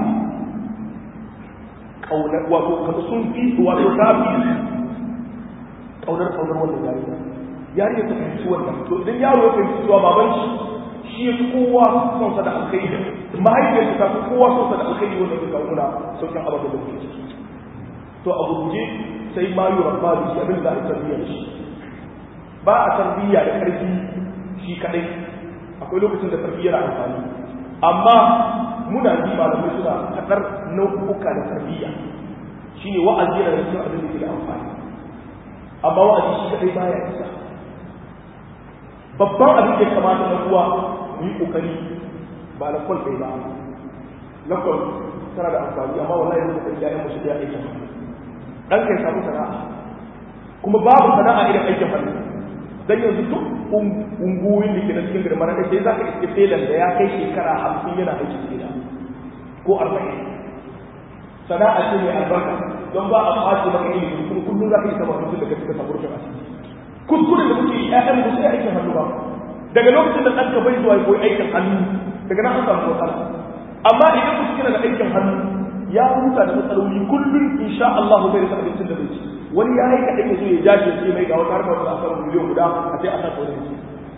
kaunar wato kamar sun fi wato ta fi kaunar kaunar wannan yarinya yarinya ta fahimci wannan to idan yaro ya fahimci cewa baban shi shi ya fi kowa son sa da alkhairi mahaifiyarsa ta fi kowa son sa da alkhairi wanda zai kawo muna sauƙin ababen da muke ciki to a gurguje sai mayu rabba da shi abin da a tarbiyyar shi ba a tarbiyya da ƙarfi shi kaɗai akwai lokacin da tarbiyyar amfani amma muna ji malamai suna kaɗar nau'uka da tarbiyya shine wa'azi yana da cikin abin da ke da amfani amma wa'azi shi kaɗai baya isa babban abin da ya kamata na uwa mu yi kokari ba na kwal bai ba na kwal tana da amfani amma wallahi yanzu kokari ya yi musu da aikin hannu dan kai samu sana'a kuma babu sana'a irin aikin hannu dan yanzu duk unguwoyin da ke na cikin girma na kai za ka iske telan da ya kai shekara hamsin yana aikin gida ko arba'in sana'a ce mai albarka don ba a kwace maka ilimi kuma kullum za ka yi sama mutum da ka cika samu rufin asiri kuskuren da muke ƴaƴan mu sai aikin hannu ba daga lokacin da ɗanka bai zuwa koyi aikin hannu daga nan an samu matsala amma idan mutum yana da aikin hannu ya huta da matsaloli kullum insha Allah zai rasa abincin da zai ci wani ya yi kaɗai ya zo ya jaje sai mai ga wata harkar da a samu miliyan guda a sai a sa kawai ne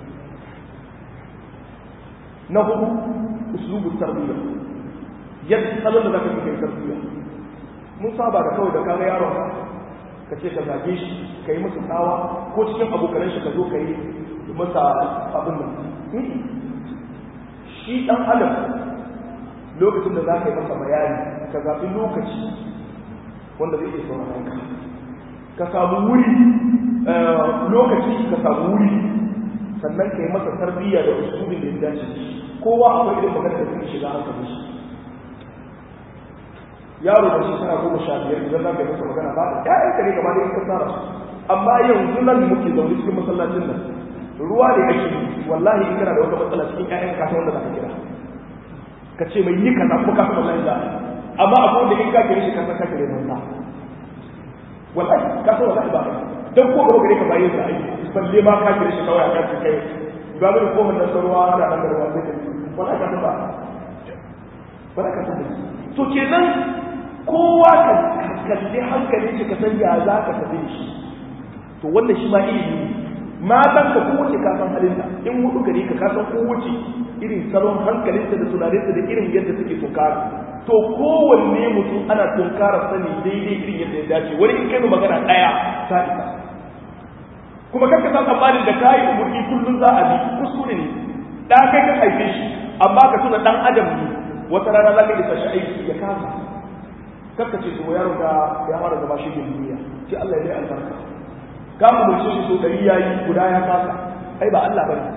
na hudu uslubu tarbiyya yadda salon da zaka yi kai tarbiyya mun saba da kawai da kaga yaron ka ce ka zage shi ka yi masa tsawa ko cikin abokanan shi ka zo ka yi masa abin nan shi ɗan adam lokacin da za ka yi masa bayani ka zaɓi lokaci wanda zai iya sauraron ka ka samu wuri lokaci ka samu wuri sannan ka yi masa tarbiyya da usulin da ya dace kowa akwai irin magana da zai shiga hankali shi yaro da shi tana goma sha biyar idan za ka yi masa magana ba da ƴaƴanka ne gaba da in ka tsara su amma yanzu nan muke zaune cikin masallacin nan ruwa da ake yi wallahi in kana da wata matsala cikin ƴaƴan ka san wanda za ka kira ka ce mai yi kaza kuma ka san wallahi za amma akwai wanda in ka kire shi ka san ka kire manta wallahi ka san wallahi ba dan ko gaba gare ka bayin da aiki balle ma ka kire shi kawai ka ce kai ga mu ko mun da ruwa da nan da ruwa sai ka wallahi ka san ba wallahi ka san to kenan kowa ka kalli hankalin shi ka san ya za ka tafi shi to wannan shi ma ilimi matan ka kowace ka san halinta in hudu gare ka ka san kowace irin salon hankalinta da tunaninta da irin yadda suke tunkara to kowanne mutum ana tunkara sani daidai irin yadda ya dace wani in kai magana daya ta isa kuma kanka san tsammanin da kayi umurni kullum za a bi kuskure ne da kai ka haife shi amma ka tuna dan adam ne wata rana za ka isa shi aiki ya kasa kakka ce to yaron da ya fara zama shi duniya sai Allah ya yi albarka ka mu mulki shi so dari yayi guda ya kasa ai ba Allah bane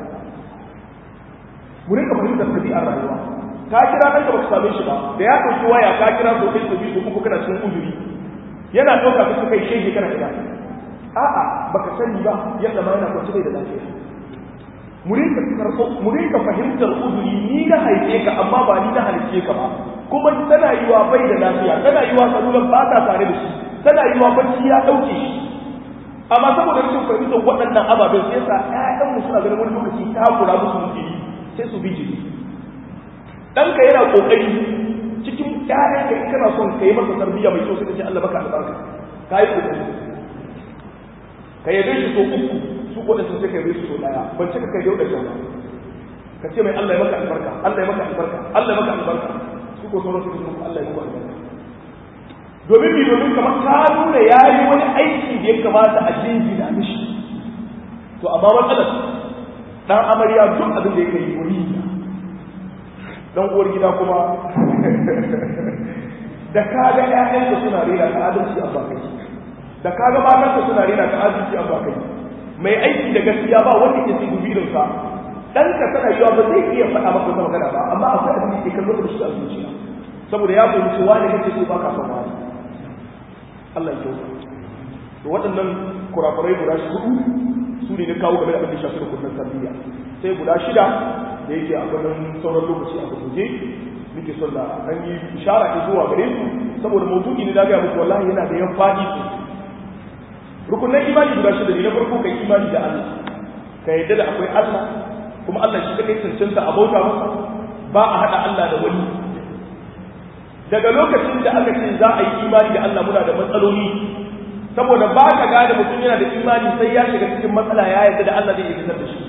mu rinka fahimtar tabi'ar rayuwa ka kira nan ka baka same shi ba da ya dauki waya ka kira so kai so bi so kuka kana cikin uzuri yana dauka ka kai shege kana ina a'a baka sani ba yadda ma yana kwance da lafiya mu rinka karɓo mu rinka fahimtar uzuri ni na haife ka amma ba ni na halice ka ba kuma tana yiwa bai da lafiya tana yiwa salulan ba ta tare da shi tana yiwa bacci ya dauke shi amma saboda rashin fahimtar waɗannan ababen sai sa ƴaƴan mu suna ganin wani lokaci ta kula musu muke yi sai su bi jiri ɗanka yana ƙoƙari cikin ƴaƴan ka in kana son ka yi masa tarbiyya mai kyau sai ka ce Allah baka albarka ka yi ƙoƙari ka yabe shi so uku su ko da sun sai ka yabe shi so ɗaya ban cika kai yau da shan ba ka ce mai Allah ya maka albarka Allah ya maka albarka Allah ya maka albarka su ko sauran su sun Allah ya maka albarka domin bi domin kamar ka nuna ya yi wani aiki da ya kamata a jinjina mishi to amma matsalar dan amarya duk abin da yake yi wani dan uwar gida kuma da kaga ƴaƴanka suna rera ka adalci a bakai da kaga matanka suna rera ka adalci a bakai mai aiki da gaskiya ba wanda ke cikin bidiyon sa ɗanka tana yiwa ba zai iya faɗa maka wata magana ba amma akwai abin da ke kallon da shi a zuciya saboda ya fahimci wani kake so baka son wani Allah ya kyauta to waɗannan kurakurai guda hudu su ne na kawo game da abin da shafi rukunin tarbiyya sai guda shida da yake a ganin sauran lokaci a guje muke son da an yi ishara ta zuwa gare su saboda mawdu'i ne da ga muku wallahi yana da yan fadi sosai rukunin imani guda shida ne na farko kai imani da Allah ka yadda da akwai Allah kuma Allah shi kadai cancanta a bauta masa ba a hada Allah da wani daga lokacin da aka ce za a yi imani da Allah muna da matsaloli saboda ba ka gane mutum yana da imani sai ya shiga cikin matsala ya yarda da Allah zai iya fitar da shi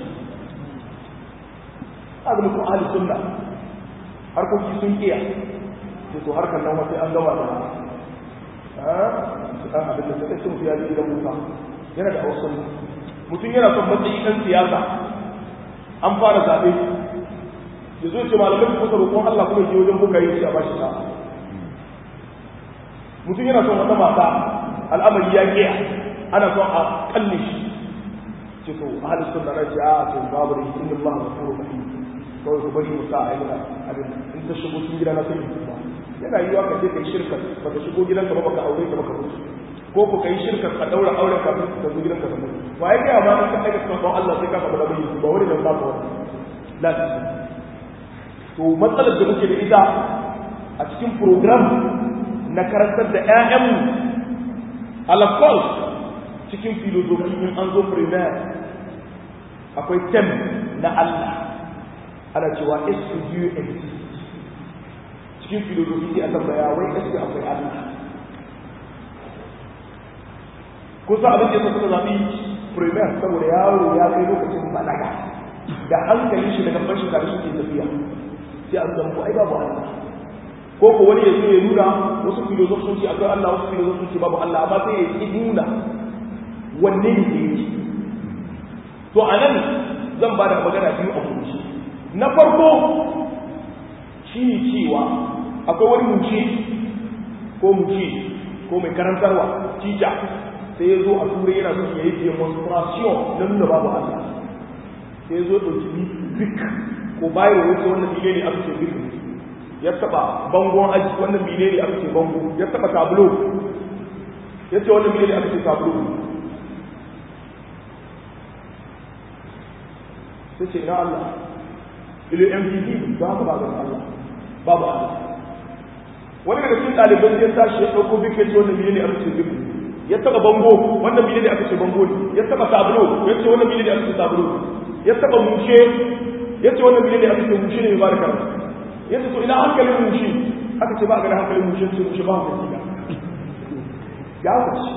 azumi ko ahli sunna harkoki sun kiya to harkar nan sai an gama da a abin da sai sun fiya da Musa yana da hausa mutum yana son matsayi kan siyasa an fara zabe yazo ce malamai ku kusa roƙon Allah kuma je wajen bukayi shi a bashi ta mutum yana son wata mata al'amari ya kiya ana son a kalle shi ce to ahli sunna na ce a to babu da inna Allah ghafurur rahim kawai ku bari mu sa a yi abin in ta shigo cikin gida na sai ba yana yiwa ka je kai shirka ba ta shigo gidanka ba baka aure ka baka mutu ko ku kai shirka ka daura auren ka ka zo gidanka ba mutu waye ga ma in ka aika sabon Allah sai ka samu da bai ba wani nan ba ba la to matsalar da muke da ita a cikin program na karantar da ƴaƴanmu alakol cikin filosofi in an zo primaire akwai tem na Allah ana cewa est-ce que Dieu existe cikin filosofi sai a tambaya wai est-ce que akwai Allah kusa abin da ya suka zaɓi primaire saboda yaro ya kai lokacin balaga da hankali shi daga bashi tare shi ke tafiya sai an zama ko ai babu Allah ko ko wani ya zo ya nuna wasu filosofi sun ce akwai Allah wasu filosofi sun ce babu Allah amma sai ya yi nuna wanne ne yake to anan zan ba da magana biyu a kuma na farko shi ne cewa akwai wani mushe ko mushe ko mai karantarwa tija sai ya zo a turai yana son ya yi demonstration na nuna babu Allah sai ya zo ɗauki bik ko bayan wuce wannan bile ne aka ce bik ya taɓa bangon aji wannan bile ne aka ce bango ya taɓa tablo ya ce wannan bile ne aka ce tablo sai ce na Allah ile M V P ba ka ba ga Allah babu Allah wani daga cikin ɗaliban ya tashi ya ɗauko bik ya ce wannan bile ne aka ce bik ya taba bango wannan bile ne aka ce bango ne ya taba tablo ya ce wannan bile ne aka ce tablo ya taba mushe ya ce wannan bile ne aka ce mushe ne ba da karatu ya ce to ina hankalin mushe aka ce ba a gani hankalin mushe ce mushe ba hankali da ya wuce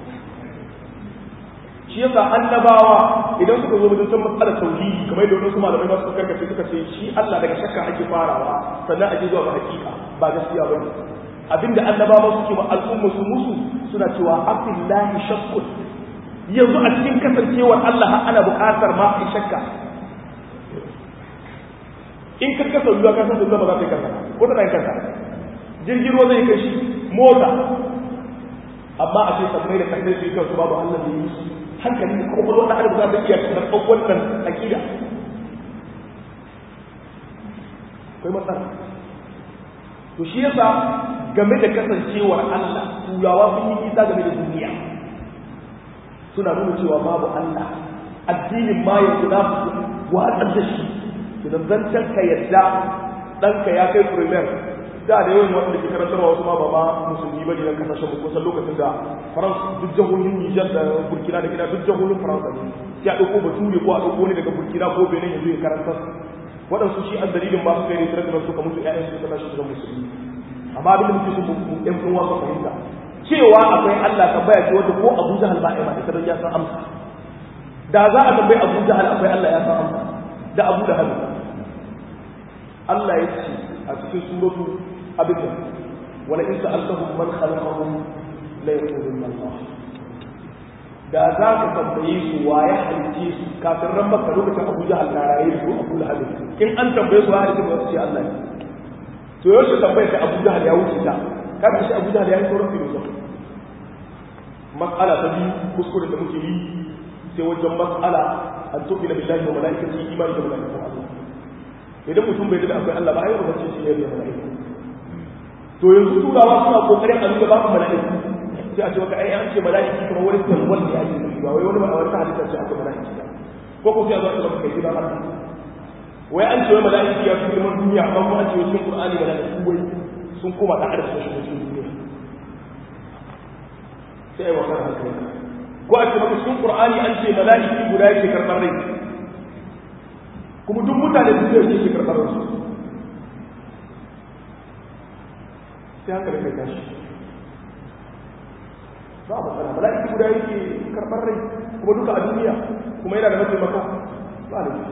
shi yasa annabawa idan suka zo wajen san matsalar tauhidi kamar yadda wasu malamai ba su karkace suka ce shi Allah daga shakka ake farawa sannan ake zuwa ga hakika ba gaskiya bane abinda annabawa suke ma al'umma su musu suna cewa abillahi shakkun yanzu a cikin kasancewar Allah har ana buƙatar ma a shakka in ka kasa ruwa ka san da ba za ta yi kanka ko tana yin kanka jirgin ruwa zai kai shi mota amma a ce sammai da kasai su yi kansu babu Allah da yi hankali da kuma wani adam za ta iya karɓar wannan aƙida akwai matsala to shi yasa game da kasancewar Allah turawa sun yi nisa game da duniya suna nuna cewa babu Allah addinin ma yanzu za su watsar da shi idan zancen ka yadda ɗanka ya kai premier da da yawan wanda ke karantarwa wasu ma ba ma musulmi ba ne na kasashen mu kusan lokacin da faransa duk jahohin nijar da burkina da gida duk jahohin faransa ne sai a ɗauko bature ko a ɗauko ne daga burkina ko benin yanzu ya karantar waɗansu shi an dalilin ba su kai ne da suka mutu ƴaƴan su suka tashi su zama musulmi amma abin da muke so mu ɗan kun wasa fahimta cewa akwai Allah tambaya ce wanda ko Abu Jahal ba ai ma ita dan ya san amsa da za a tambayi Abu Jahal akwai Allah ya san amsa da Abu Jahal Allah ya ce a cikin suratu abin wala in sa'altahum man khalaqahum la yaquluna Allah da za ka tambaye su wa ya halice su kafin ran maka lokacin Abu Jahal na raye su Abu Lahab in an tambaye su wa ya halice ba su ce Allah ne to yaushe tambayar da Abu Jahal ya wuce ta kaga shi Abu Jahl ya yi sauran filosofi. Mas'ala ta biyu kuskure da muke yi sai wajen mas'ala an tu'mina billahi wa malaikatihi imani da malaikatu Allah. Idan mutum bai da akwai Allah ba ai ba ce shi ne da malaiku. To yanzu turawa suna kokarin a nuna babu malaiku. Sai a ce wata ai an ce malaiki kuma wani sarwal ne ake nufi ba wai wani ba wata halitta ce aka malaiki ba. Ko ko sai a zo a ce kai gidan Allah. Wai an ce wai malaiki ya fi girman duniya amma kuma an ce cikin Qur'ani malaiku wai sun koma da arsa shi cikin duniya. Sai ai wannan hankali. Ko a ce maka cikin Qur'ani an ce malaiki guda yake karɓar rai. Kuma duk mutane su zai yake karɓar rai. Sai hankali kai tashi. Ba a matsala mala'iki guda yake karɓar rai kuma duka a duniya kuma yana da mataimaka ba da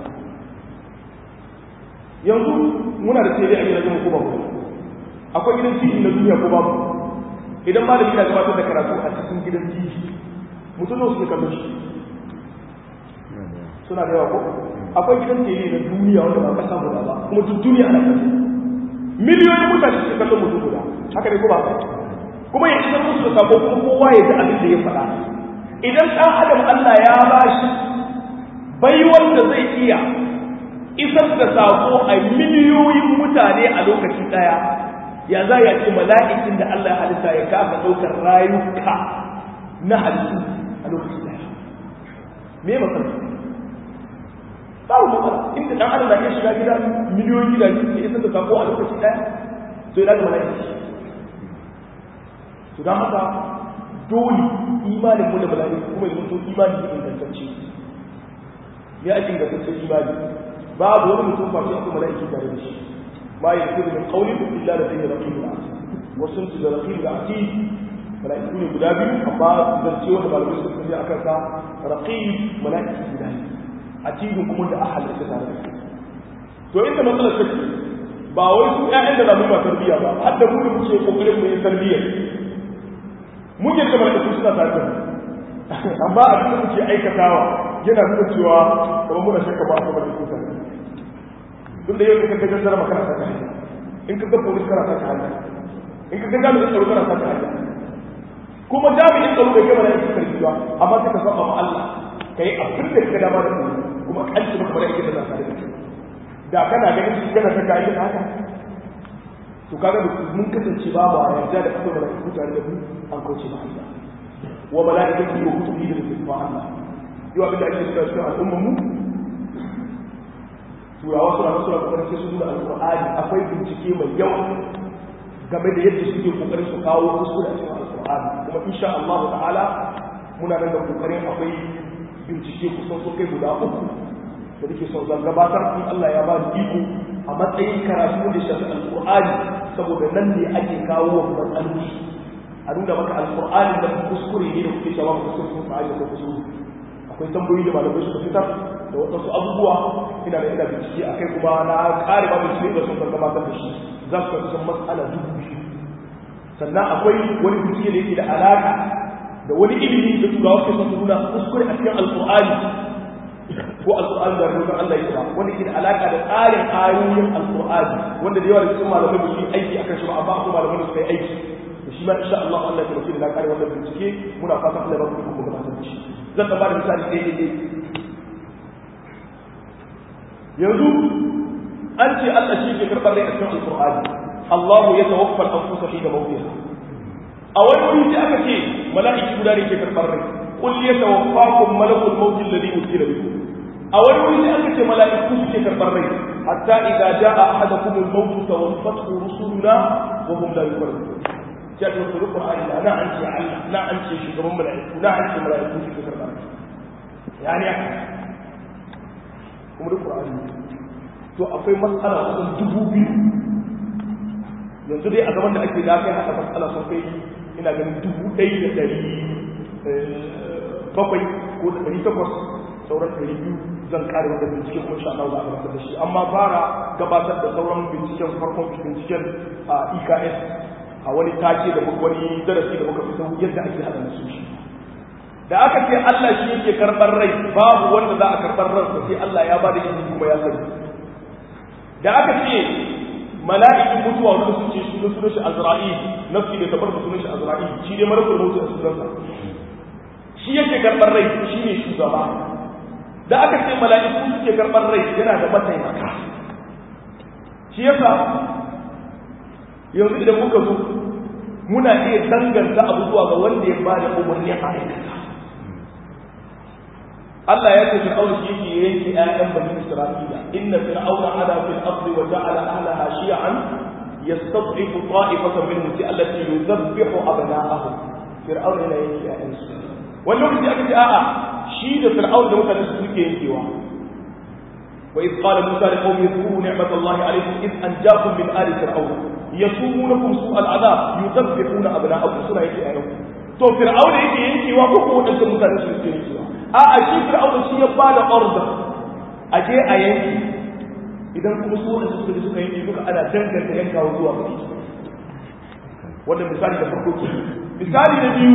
yanzu muna da tsere a gidan zama ko babu akwai gidan tv na duniya ko babu idan malami na gabatar da karatu a cikin gidan tv mutum ne suke kallon shi suna da yawa ko akwai gidan tv na duniya wanda ba kasa guda ba kuma duk duniya ana kallon miliyoyin mutane suke kallon mutum guda haka ne ko ba kuma ya isar musu da sako kuma kowa ya ji abin da ya faɗa idan ɗan adam Allah ya ba shi baiwar da zai iya isar da sako a miliyoyin mutane a lokaci ɗaya ya za ya ce mala'ikin da Allah ya halitta ya kasa ɗaukar rayuka na halittu a lokaci ɗaya me matsala babu matsala inda ɗan adam na iya shiga gida miliyoyin gidaje ya isar da sako a lokaci ɗaya to ya ga mala'iki to don haka dole imanin mu da mala'iku kuma yanzu to imani ne ingantacce ya ake ingantacce imani babu wani mutum ba shi akwai mala'iki tare da shi ma ya kudu min qawlin illa la sayyi raqibul atid wasu su da raqibul atid mala'iku ne guda biyu amma zance wanda malamai suka tafi akan sa raqib mala'iki guda ne atidun kuma da ahal da tare da shi to inda matsalar take ba wai su ƴaƴan da zamu ba tarbiyya ba har da mu da muke kokarin mu yi tarbiyya mun yadda mala'iku suna tare da amma abin da muke aikatawa yana nuna cewa kamar muna shakka ba a kamar da kusa tun da yau in ka ga jantar makana ta hanya in ka ga polis kana ta hanya in ka ga jami'in tsaro kana ta hanya kuma jami'in tsaro bai gama da yake karfi ba amma sai ka saba ma Allah ka yi abin da ka dama da tsaro kuma an ci maka mala'ikin da za tare da kai da kana ganin shi kana ta kai da haka to kaga mun kasance ba ba yarda da akwai mala'iku tare da mu an kauce ma Allah wa mala'ikatu wa kutubihi da sifa Allah yau abin da ake cewa cikin al'ummar mu turawa suna suna kokarin sai su nuna alqur'ani akwai bincike mai yawa game da yadda suke kokarin su kawo kuskure a cikin alqur'ani kuma insha Allah ta'ala muna nan da kokarin akwai bincike kusan so kai guda uku da nake son zan gabatar in Allah ya ba ni iko a matsayin karatu da shafi alqur'ani saboda nan ne ake kawo wa matsaloli a nuna maka alqur'ani da kuskure ne da kuke cewa kuskure sun fa'ali ko kuskure akwai tambayoyi da malamai suka fitar da wasu abubuwa ina da ina bincike akai kuma na kare ba bincike da sun gabatar da shi za su kusan matsala dubu biyu sannan akwai wani bincike da yake da alaka da wani ilimi da turawa suke son nuna kuskure a cikin alqur'ani ko alqur'ani da rubutun Allah ya ba wanda ke da alaka da tsarin ayoyin alqur'ani wanda da yawa da cikin malamai ba su yi aiki akan shi ba amma akwai malamai da suka yi aiki da shi ma insha Allah Allah ya tabbata da na kare wannan bincike muna fatan Allah ya ba mu kuma gabatar da shi zan ba da misali ɗaya ɗaya yanzu an ce Allah shi ke karɓar rai a cikin alqur'ani Allah ya tawaffa al-anfusa fi mawtiha a wani wuri sai aka ce mala'iki guda ne ke karɓar rai qul yatawaffakum malakul maut alladhi wukila bikum a wani wuri sai aka ce mala'iku suke karɓar rai hatta idza jaa ahadakum al-maut tawaffathu rusuluna wa hum la yufarritun sai aka ce alqur'ani na an ce Allah na an ce shugaban mala'iku na an ce mala'iku suke karɓar rai yani kuma duk qur'ani to akwai matsala kusan dubu biyu yanzu dai a gaban da ake da kai haka matsala sun kai ina ganin dubu ɗaya da ɗari bakwai ko da ɗari takwas sauran ɗari biyu zan kare wanda bincike kuma insha Allah za a gabatar da shi amma fara gabatar da sauran binciken farkon binciken a E K S a wani take da wani darasi da muka fito yadda ake hada nasu shi da aka ce Allah shi yake karɓar rai babu wanda za a karɓar ransa sai Allah ya ba da izini kuma ya sani da aka ce mala'ikin mutuwa wanda su ce sunan sunan shi Azra'il nafsi da tabar da sunan shi Azra'il shi ne malakul mautu a sunansa shi yake karɓar rai shi ne shugaba da aka ce mala'iku suke karɓar rai yana da mataimaka shi yasa yanzu idan muka zo muna iya danganta abu zuwa ga wanda ya ba da umarni a aikata Allah ya ce fir'auna shi yake yanke ƴaƴan bani Isra'ila inna fir'auna ala fil ardi wa ja'ala ahlaha shi'an yastad'ifu ta'ifatan minhum allati yudhabbihu abna'ahum fir'auna yana yanke ƴaƴan su wani lokaci aka ce a'a shi da fir'auna da mutane su suke yankewa wa idh qala musa liqawmihi اذكروا نعمة الله عليكم إذ أنجاكم من آل فرعون يسومونكم سوء العذاب يذبحون أبناءكم suna yake ƴaƴanku to fir'auna yake yankewa ko ko wadannan mutane su suke yankewa a a shi fir'auna shi ya bada order a je a yanki idan kuma su wanda suka ji suka yanki duka ana danganta yankawa zuwa gare su wannan misali da farko ke misali na biyu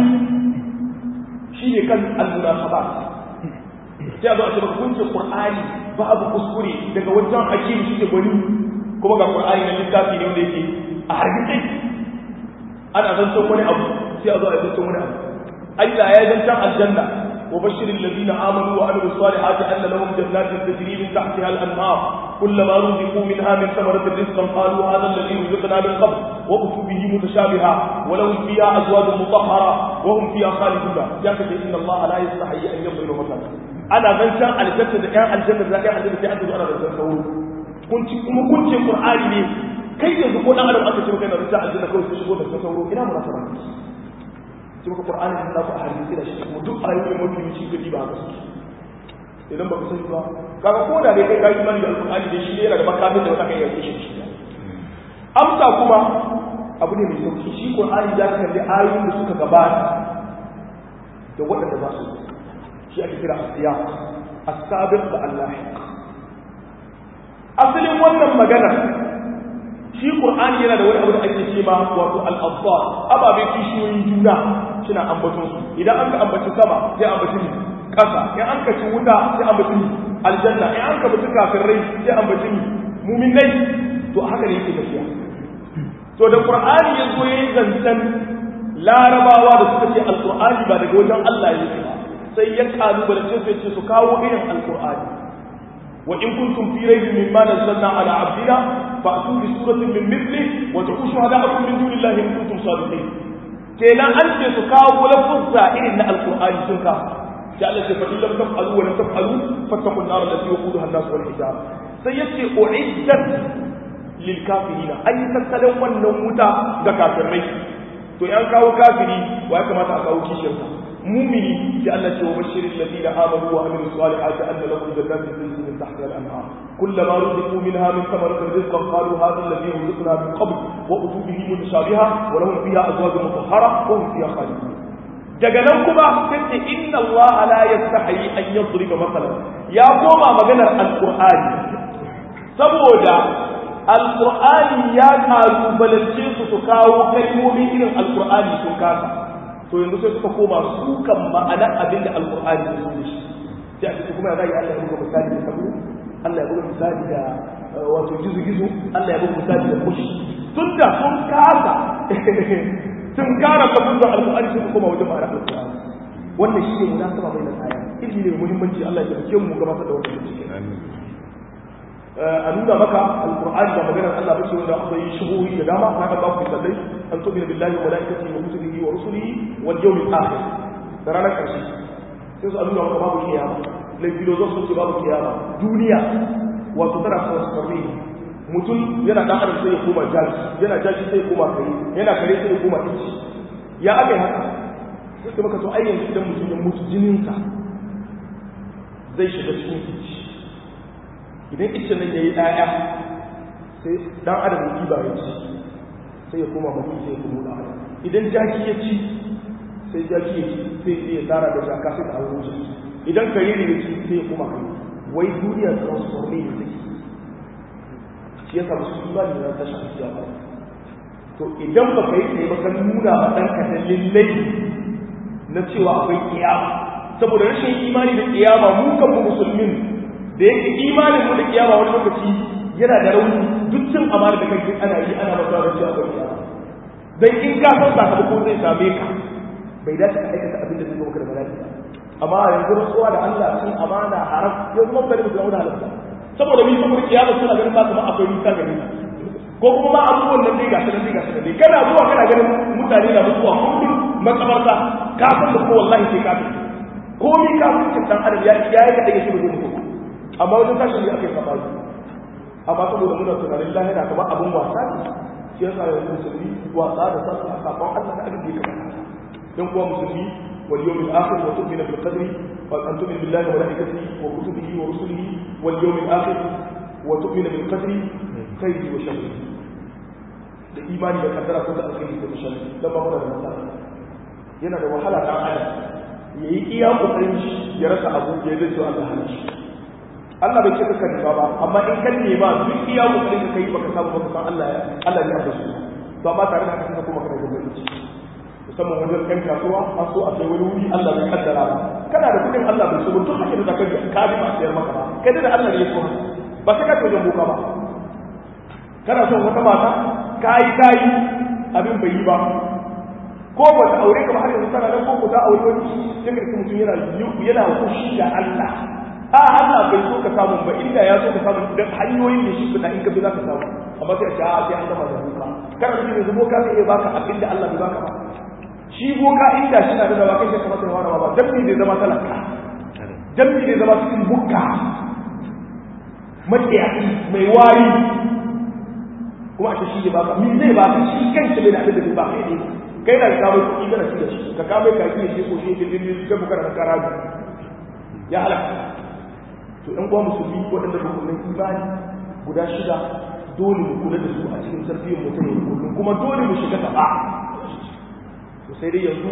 shine kan al-munasabat sai a zo a ce baka kunce qur'ani babu kuskure daga wajen hakim shi ke gwani kuma ga qur'ani na littafi ne wanda yake a hargitse ana zancen wani abu sai a zo a zancen wani abu Allah ya zancen aljanna وبشر الذين آمنوا وعملوا الصالحات أن لهم جنات تجري من تحتها الأنهار كلما رزقوا منها من ثمرة رزقا قالوا هذا الذي رزقنا من قبل وأتوا به متشابها ولهم فيها أزواج مطهرة وهم فيها خالدون يكفي إن الله لا يستحي أن يضرب مثلا أنا من شاء الجنة كان الجنة لا كان الجنة أنت أنا رزقته كنت كنت القرآن لي كيف يقول أنا أنت شو كان رزق الجنة كل شيء شو بس إلى مناسبة sai maka Qur'ani da nasu a hadisi da shi kuma duk ayoyin mafi shi gadi ba haka suke idan baka sani ba kaga ko da dai kai ka imani da Qur'ani da shi ne yana da makamin da wata kai yake shi amsa kuma abu ne mai sauki shi Qur'ani da ka kalli ayoyin da suka gabata da waɗanda ba su shi ake kira as-siyaq as-sabiq da al-lahiq asalin wannan magana shi Qur'ani yana da wani abu da ake cewa wato al-absar ababe kishiyoyin juna suna ambaton su idan an ka ambaci sama sai ambaci ni kasa in an ka ci wuta sai ambaci ni aljanna in an ka ambaci kafirai sai ambaci ni mu'minai to haka ne yake tafiya to da Qur'ani ya zo yayin zancan larabawa da suka ce al-Qur'ani ba daga wajen Allah yake ba sai ya kalubalance sai ce su kawo irin al-Qur'ani وإن كنتم في ريب مما نزلنا على عبدنا فأتوا بسورة من مثله وادعوا شهداءكم من دون الله إن كنتم صادقين كينا أنت تكاو لفظ إن القرآن سنكا جعل فإن لم تفعلوا ولم تفعلوا فاتقوا النار التي وقودها الناس والحجارة سيأتي أعدت للكافرين أي تتلون النموت كافرين to yan kawo kafiri wa ya kamata a kawo kishirka mumini sai Allah ce wa bashirin ladina amanu wa amilus salihati anna lahum jannatin tajri min tahtiha al-anhar kullama ruziqu minha min thamaratin rizqan qalu hadha alladhi ruziqna min qabl wa utu bihi mutashabiha wa lahum fiha azwajun mutahhara wa hum fiha khalidun daga nan kuma sai inna Allah la yastahi an yadriba masalan ya koma maganar alqur'ani saboda alqur'ani ya kalubalance su su kawo kalmomi irin alqur'ani sun kasa to yanzu sai suka koma su kan ma'anar abin da alqur'ani ya zo shi sai a cikin kuma ya zai Allah ya buga misali da sabu Allah ya buga misali da wato gizo-gizo Allah ya buga misali da kushi tunda sun kasa sun kara kabin da alqur'ani sun koma wajen ma'anar alqur'ani wannan shi ne munasaba bai na aya ilimi ne muhimmanci Allah ya tabbake mu gabatar da wannan cikin amin a nuna maka alqur'ani da maganar Allah bace wanda akwai shubuhi da dama haka ba ku sallai an tu'minu billahi wa malaikatihi wa kutubihi wa rusulihi wal yawmil akhir da ranar karshe sai su nuna maka babu kiyama lai filosofi sun ce babu kiyama duniya wato tana transforme mutum yana dan adam sai ya koma jaji yana jaji sai ya koma kare yana kare sai ya koma ici ya aka yi haka sai maka to ayyan idan mutum ya mutu jininsa zai shiga cikin ici idan icen nan ya yi ɗaya sai ɗan adam ya ba ya ci sai ya koma mafi sai ya kuma da adam idan jaki ya ci sai jaki ya ci sai ya tsara da jaka sai da auro shi idan kare ne ya ci sai ya koma kare wai duniya transforme ne take shi yasa musu imani na tashi a cikin ba to idan ba ka yi tsaye ba ka nuna ma ɗanka dalilai na cewa akwai kiyama saboda rashin imani da kiyama mu kan mu musulmin da yake imanin mu da kiyama wani lokaci yana da rauni duk cin amana da kai ana yi ana masa da cewa bai ya dan in ka san sakamako zai same ka bai dace ka aikata abin da zai zo maka da bala'i amma yanzu rantsuwa da Allah cin amana haram yanzu mun bari mu zama da halaka saboda bi saboda kiyama suna ganin ba kamar akwai nisa gare ni ko kuma ma abubuwan nan dai gashi nan dai gashi nan dai kana zuwa kana ganin mutane na mutuwa kullum makabarta ka san da ko wallahi sai ka tafi ko ni ka san dan adam ya ya yi da yake da mutu amma wajen tashi ne akai sabani amma saboda muna tunanin lahira kamar abun wasa ne shi yasa yanzu musulmi wasa da sallah kafin Allah da abin da ya kamata dan kuwa musulmi wal yawmil akhir wa tu'minu bil qadri wa an tu'minu billahi wa malaikatihi wa kutubihi wa rusulihi wal yawmil akhir wa tu'minu bil qadri khayri wa sharri da imani da kaddara ko da alkhairi ko sharri dan ba muna da matsala yana da wahala dan adam yayi iya kokarin shi ya rasa abu ya zai so Allah hana shi Allah bai ce ka nema ba amma in kan nema duk iya kokarin ka kai baka samu baka san Allah ya Allah ya yarda su to amma tare da haka kuma kana da gurbi musamman wajen kan kasuwa an so a kai wani wuri Allah bai kaddara ba kana da kudin Allah bai so ba duk haka da zaka ji ka bi ba sayar maka ba kai da Allah ne ya so ba sai ka wajen boka ba kana son wata mata kai kai abin bai yi ba ko ba ta aure ka ba har yanzu tana nan ko ko ta aure wani sai ka mutum yana yana kushi da Allah a Allah bai so ka samu ba inda ya so ka samu dan hanyoyin da shi kuɗa in ka bi za ka samu amma sai a ce a sai an gama da boka kana da yanzu boka zai iya baka abin da Allah bai baka ba shi boka inda shi na da dawa kai sai kamar wani ba dan zai zama talaka dan zai zama cikin bukka maciyaci mai wari kuma a ce shi zai baka min zai baka shi kanshi bai da abin da zai baka ne kai da ka bai kuɗi kana shi da shi ka ka bai kaki ne shi ko shi ke din ka buka da karabi ya halaka to ɗan uwa musulmi waɗanda rukunin imani guda shida dole mu kula da su a cikin tarbiyyar mutum ne kullum kuma dole mu shiga gaba to sai dai yanzu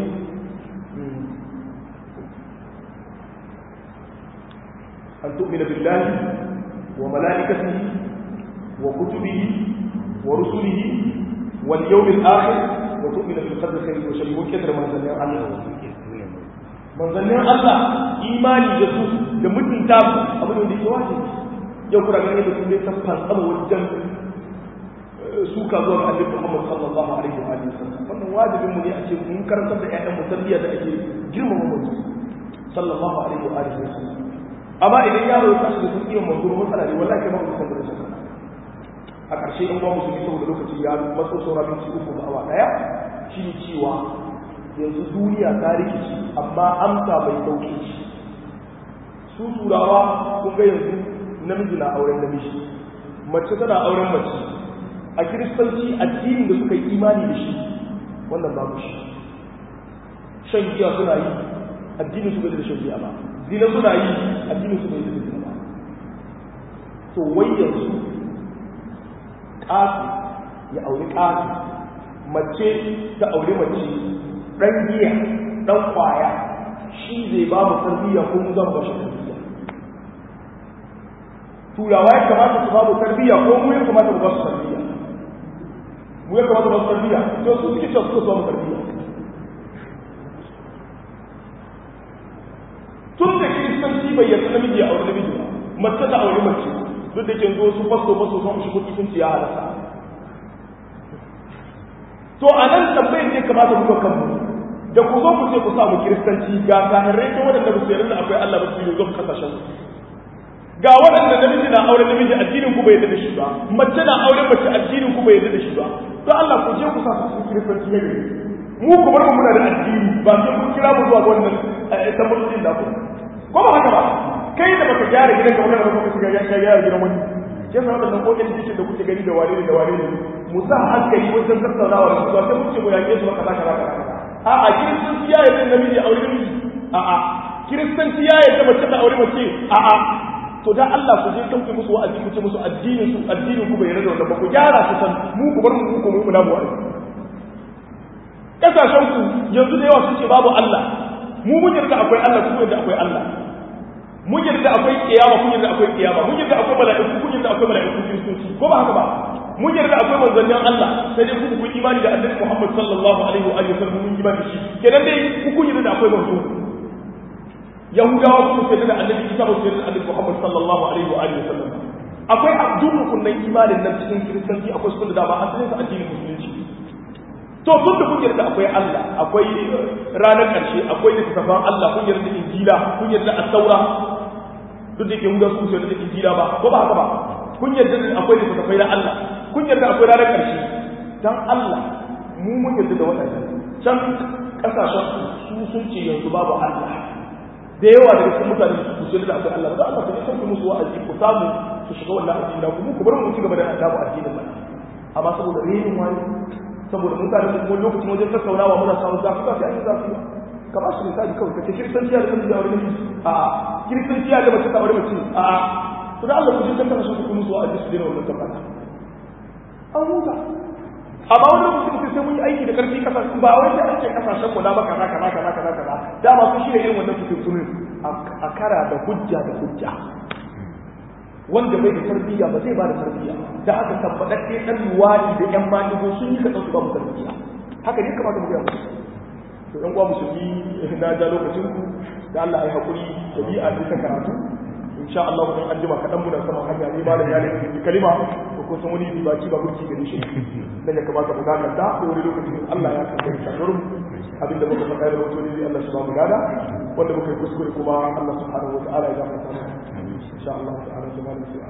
an tu'mina billahi wa malaikatihi wa kutubihi wa rusulihi wal yawmil akhir wa tu'mina bil qadri khayrihi wa sharrihi wa kadra man zanna Allah manzannin Allah imani da su da mutunta su abin da yake wajibi yau kuna ganin da su ne ta fantsama wajen suka zuwa ga Annabi Muhammad sallallahu alaihi wa alihi wasallam wannan wajibin mu ne a ce mun karantar da ƴaƴan mu tarbiyya da ake girmama mutum sallallahu alaihi wa alihi wasallam amma idan yaro ya tashi da sun iya manzo matsala ne wallahi kai ma ba san da shi a ƙarshe in ba musulmi saboda lokaci ya matso saura minti uku ga awa daya shine cewa yanzu duniya ta rikici amma amsa mai sauki su turawa kun ga yanzu namiji na auren namiji mace tana auren mace a kiristanci addinin da suka yi imani da shi wannan babu shi shan giya suna yi addinin su bai da shan giya ba zina suna yi addinin su bai da zina ba to wai yanzu ƙafi ya auri ƙafi mace ta auri mace dan giya dan kwaya shi zai ba mu tarbiyya ko mu zan ba shi tarbiyya turawa ya kamata su ba mu tarbiyya ko mu ya kamata mu ba su tarbiyya mu ya kamata mu ba su tarbiyya to su suke cewa su ba mu tarbiyya tun da kiristanci bai yarda namiji ya aure namiji ba mace ta aure mace duk da ke zo su fasto fasto sun shi kuɗi sun ciya halasa to a nan tambayar ne kamata mu ga kanmu da ku zo ku ce ku samu kiristanci ga kahirai ta waɗanda ba su yarda akwai Allah ba su yi zo kasashen ga waɗanda namiji na aure namiji addinin ku bai yarda da shi ba mace na aure mace addinin ku bai yarda da shi ba to Allah ku je ku sa su kiristanci ne mu ku bar mu muna da addini ba sai kun kira mu zuwa wannan tambayoyin da ku ko ba haka ba kai da baka gyara gidan ka wannan ba ka shiga ya gyara gidan wani kin san wannan kokin cikin da kuke gani da ware da ware ne mu sa hankali wajen tattaunawa da su sai mu ce mu yake su maka zaka zaka a'a kiristanci ya yarda namiji aure namiji a'a kiristanci ya yarda mace ta aure mace a'a to dan Allah ku je kan ku musu wa'azi ku ce musu addinin su addinin ku bai yarda da ba ku gyara su san mu ku bar mu ku mu na mu wa'azi kasashen ku yanzu da yawa sun ce babu Allah mu mun yarda akwai Allah ku yarda akwai Allah mun yarda akwai kiyama kun yarda akwai kiyama mun yarda akwai mala'iku kun yarda akwai mala'iku kiristoci ko ba haka ba mun yarda akwai manzannin Allah sai dai ku ku imani da Annabi Muhammad sallallahu alaihi wa alihi wasallam mun imani da shi kenan dai ku kun yarda akwai manzo Yahudawa ku yarda da Annabi Isa ku yarda da Annabi Muhammad sallallahu alaihi wa alihi wasallam akwai duk rukunin imanin nan cikin kiristanci akwai sun da dama asalin su addinin musulunci to tun da kun yarda akwai Allah akwai ranar ƙarshe akwai littafin Allah kun yarda injila kun yarda at-taura duk da ke huda su sai da injila ba ko ba haka ba kun yarda akwai littafin na Allah kun yarda akwai ranar ƙarshe dan Allah mu mun yarda da wadannan can kasashen su sun ce yanzu babu Allah da yawa daga cikin mutane su su da akwai Allah ba Allah ku san ku musu wa'azi ku samu su shiga wannan addini ku ku bar mu ci gaba da adabu addinin nan amma saboda renin wani saboda mutane su kuma lokacin wajen tattaunawa muna samun zafi zafi an yi zafi ka ba shi misali kawai kace kiristanci da namiji da aure namiji a a kiristanci da mace ta aure mace a a to da Allah ku ji tantance su ku musu wa'azi su dena wannan tabbata an huta amma wani lokacin sai mun yi aiki da karfi kasa ba wai sai an ce kasashen mu da ba kaza kaza kaza kaza kaza dama sun shirya irin wannan fitintunin a kara da hujja da hujja wanda bai da tarbiyya ba zai ba da tarbiyya da aka tabbatar dan luwadi da yan ma'ido sun yi kasan su ba mu tarbiyya haka ne kamata mu ga musu to yan uwa musulmi na ja lokacin ku da Allah ya hakuri tabi'a ce ta karatu insha Allah mun aljima kadan mu da sama hanya ne ba da yale kalima ko ko san wani baki ba burki gare shi dan ya kamata mu gane da wani lokacin Allah ya kaddara shakarun abinda muka faɗa da wato ne Allah subhanahu wa ta'ala wanda muka yi kuskure kuma Allah subhanahu wa ta'ala ya gafarta mana insha Allah ta'ala jama'a su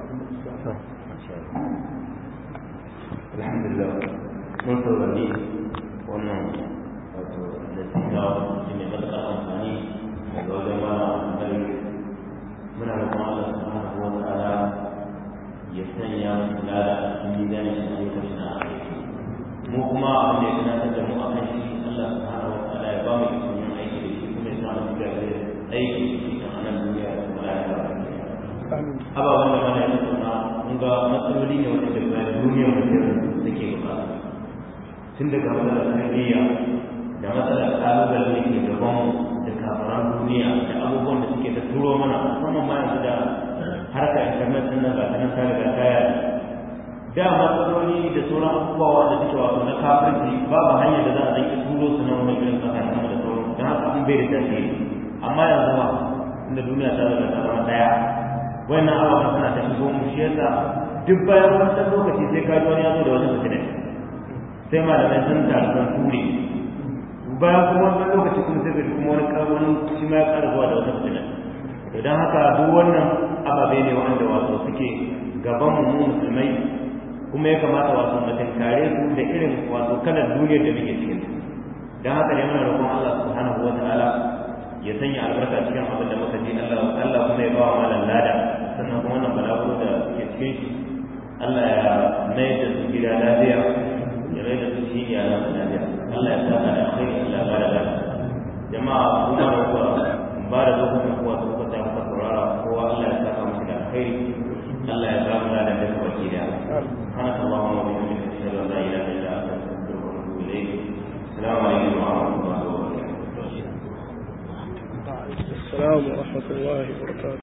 alhamdulillah mun saurari wannan wato nasiha shi ne da amfani daga wajen mana bari muna roƙon Allah subhanahu wa ta'ala ya sanya mu da cikin gidan shi ne kashi na mu kuma abin da ya tunatar da mu akan shi Allah subhanahu wa ta'ala ya ba mu ikon aiki da shi kuma ya sa mu da aiki da shi a nan duniya da kuma lafiya ababen da mana ya tattauna mun ga matsaloli ne wanda da duniyar mutum take bukata tun daga matsalar tarbiyya da matsalar kalubale da ke gaban da kafaran duniya da abubuwan da suke ta turo mana musamman ma yanzu da harkar internet din nan ga ta nan ta riga ta yada da matsaloli da sauran abubuwa wanda suke wato na kafirci babu hanyar da za a zanki turo su na wani irin kasashen da sauran don haka an bai da tasiri amma yanzu ba inda duniya ta riga ta zama daya wannan abubuwan suna ta shigo mu shi yasa duk bayan wannan lokaci sai ka ji wani ya zo da wata fitina sai malamai sun taru sun ture bayan kuma wannan lokaci kuma sai ga kuma wani wani shi ma ya ƙara zuwa da wata fitina to don haka duk wannan ababe ne wanda wato suke gaban mu musulmai kuma ya kamata wato mu tinkare su da irin wato kalar duniyar da muke cikin don haka ne muna roƙon Allah subhanahu wa ta'ala ya sanya albarka cikin abin da muka ji Allah Allah kuma ya ba wa malam lada sannan kuma wannan balaguro da suke cikin shi Allah ya mai da su gida lafiya ya mai da su shi iyalan su lafiya Allah ya saka da alkhairi Allah ya bada lafiya jama'a kuma da kuwa ba da lokacin kuwa su kuka tafi saurara kowa Allah ya saka musu da alkhairi Allah ya ba mu ladan da kuma ki da سبحانك اللهم وبحمدك اشهد ان لا اله الا انت استغفرك واتوب اليك السلام عليكم ورحمه الله وبركاته السلام ورحمة الله وبركاته.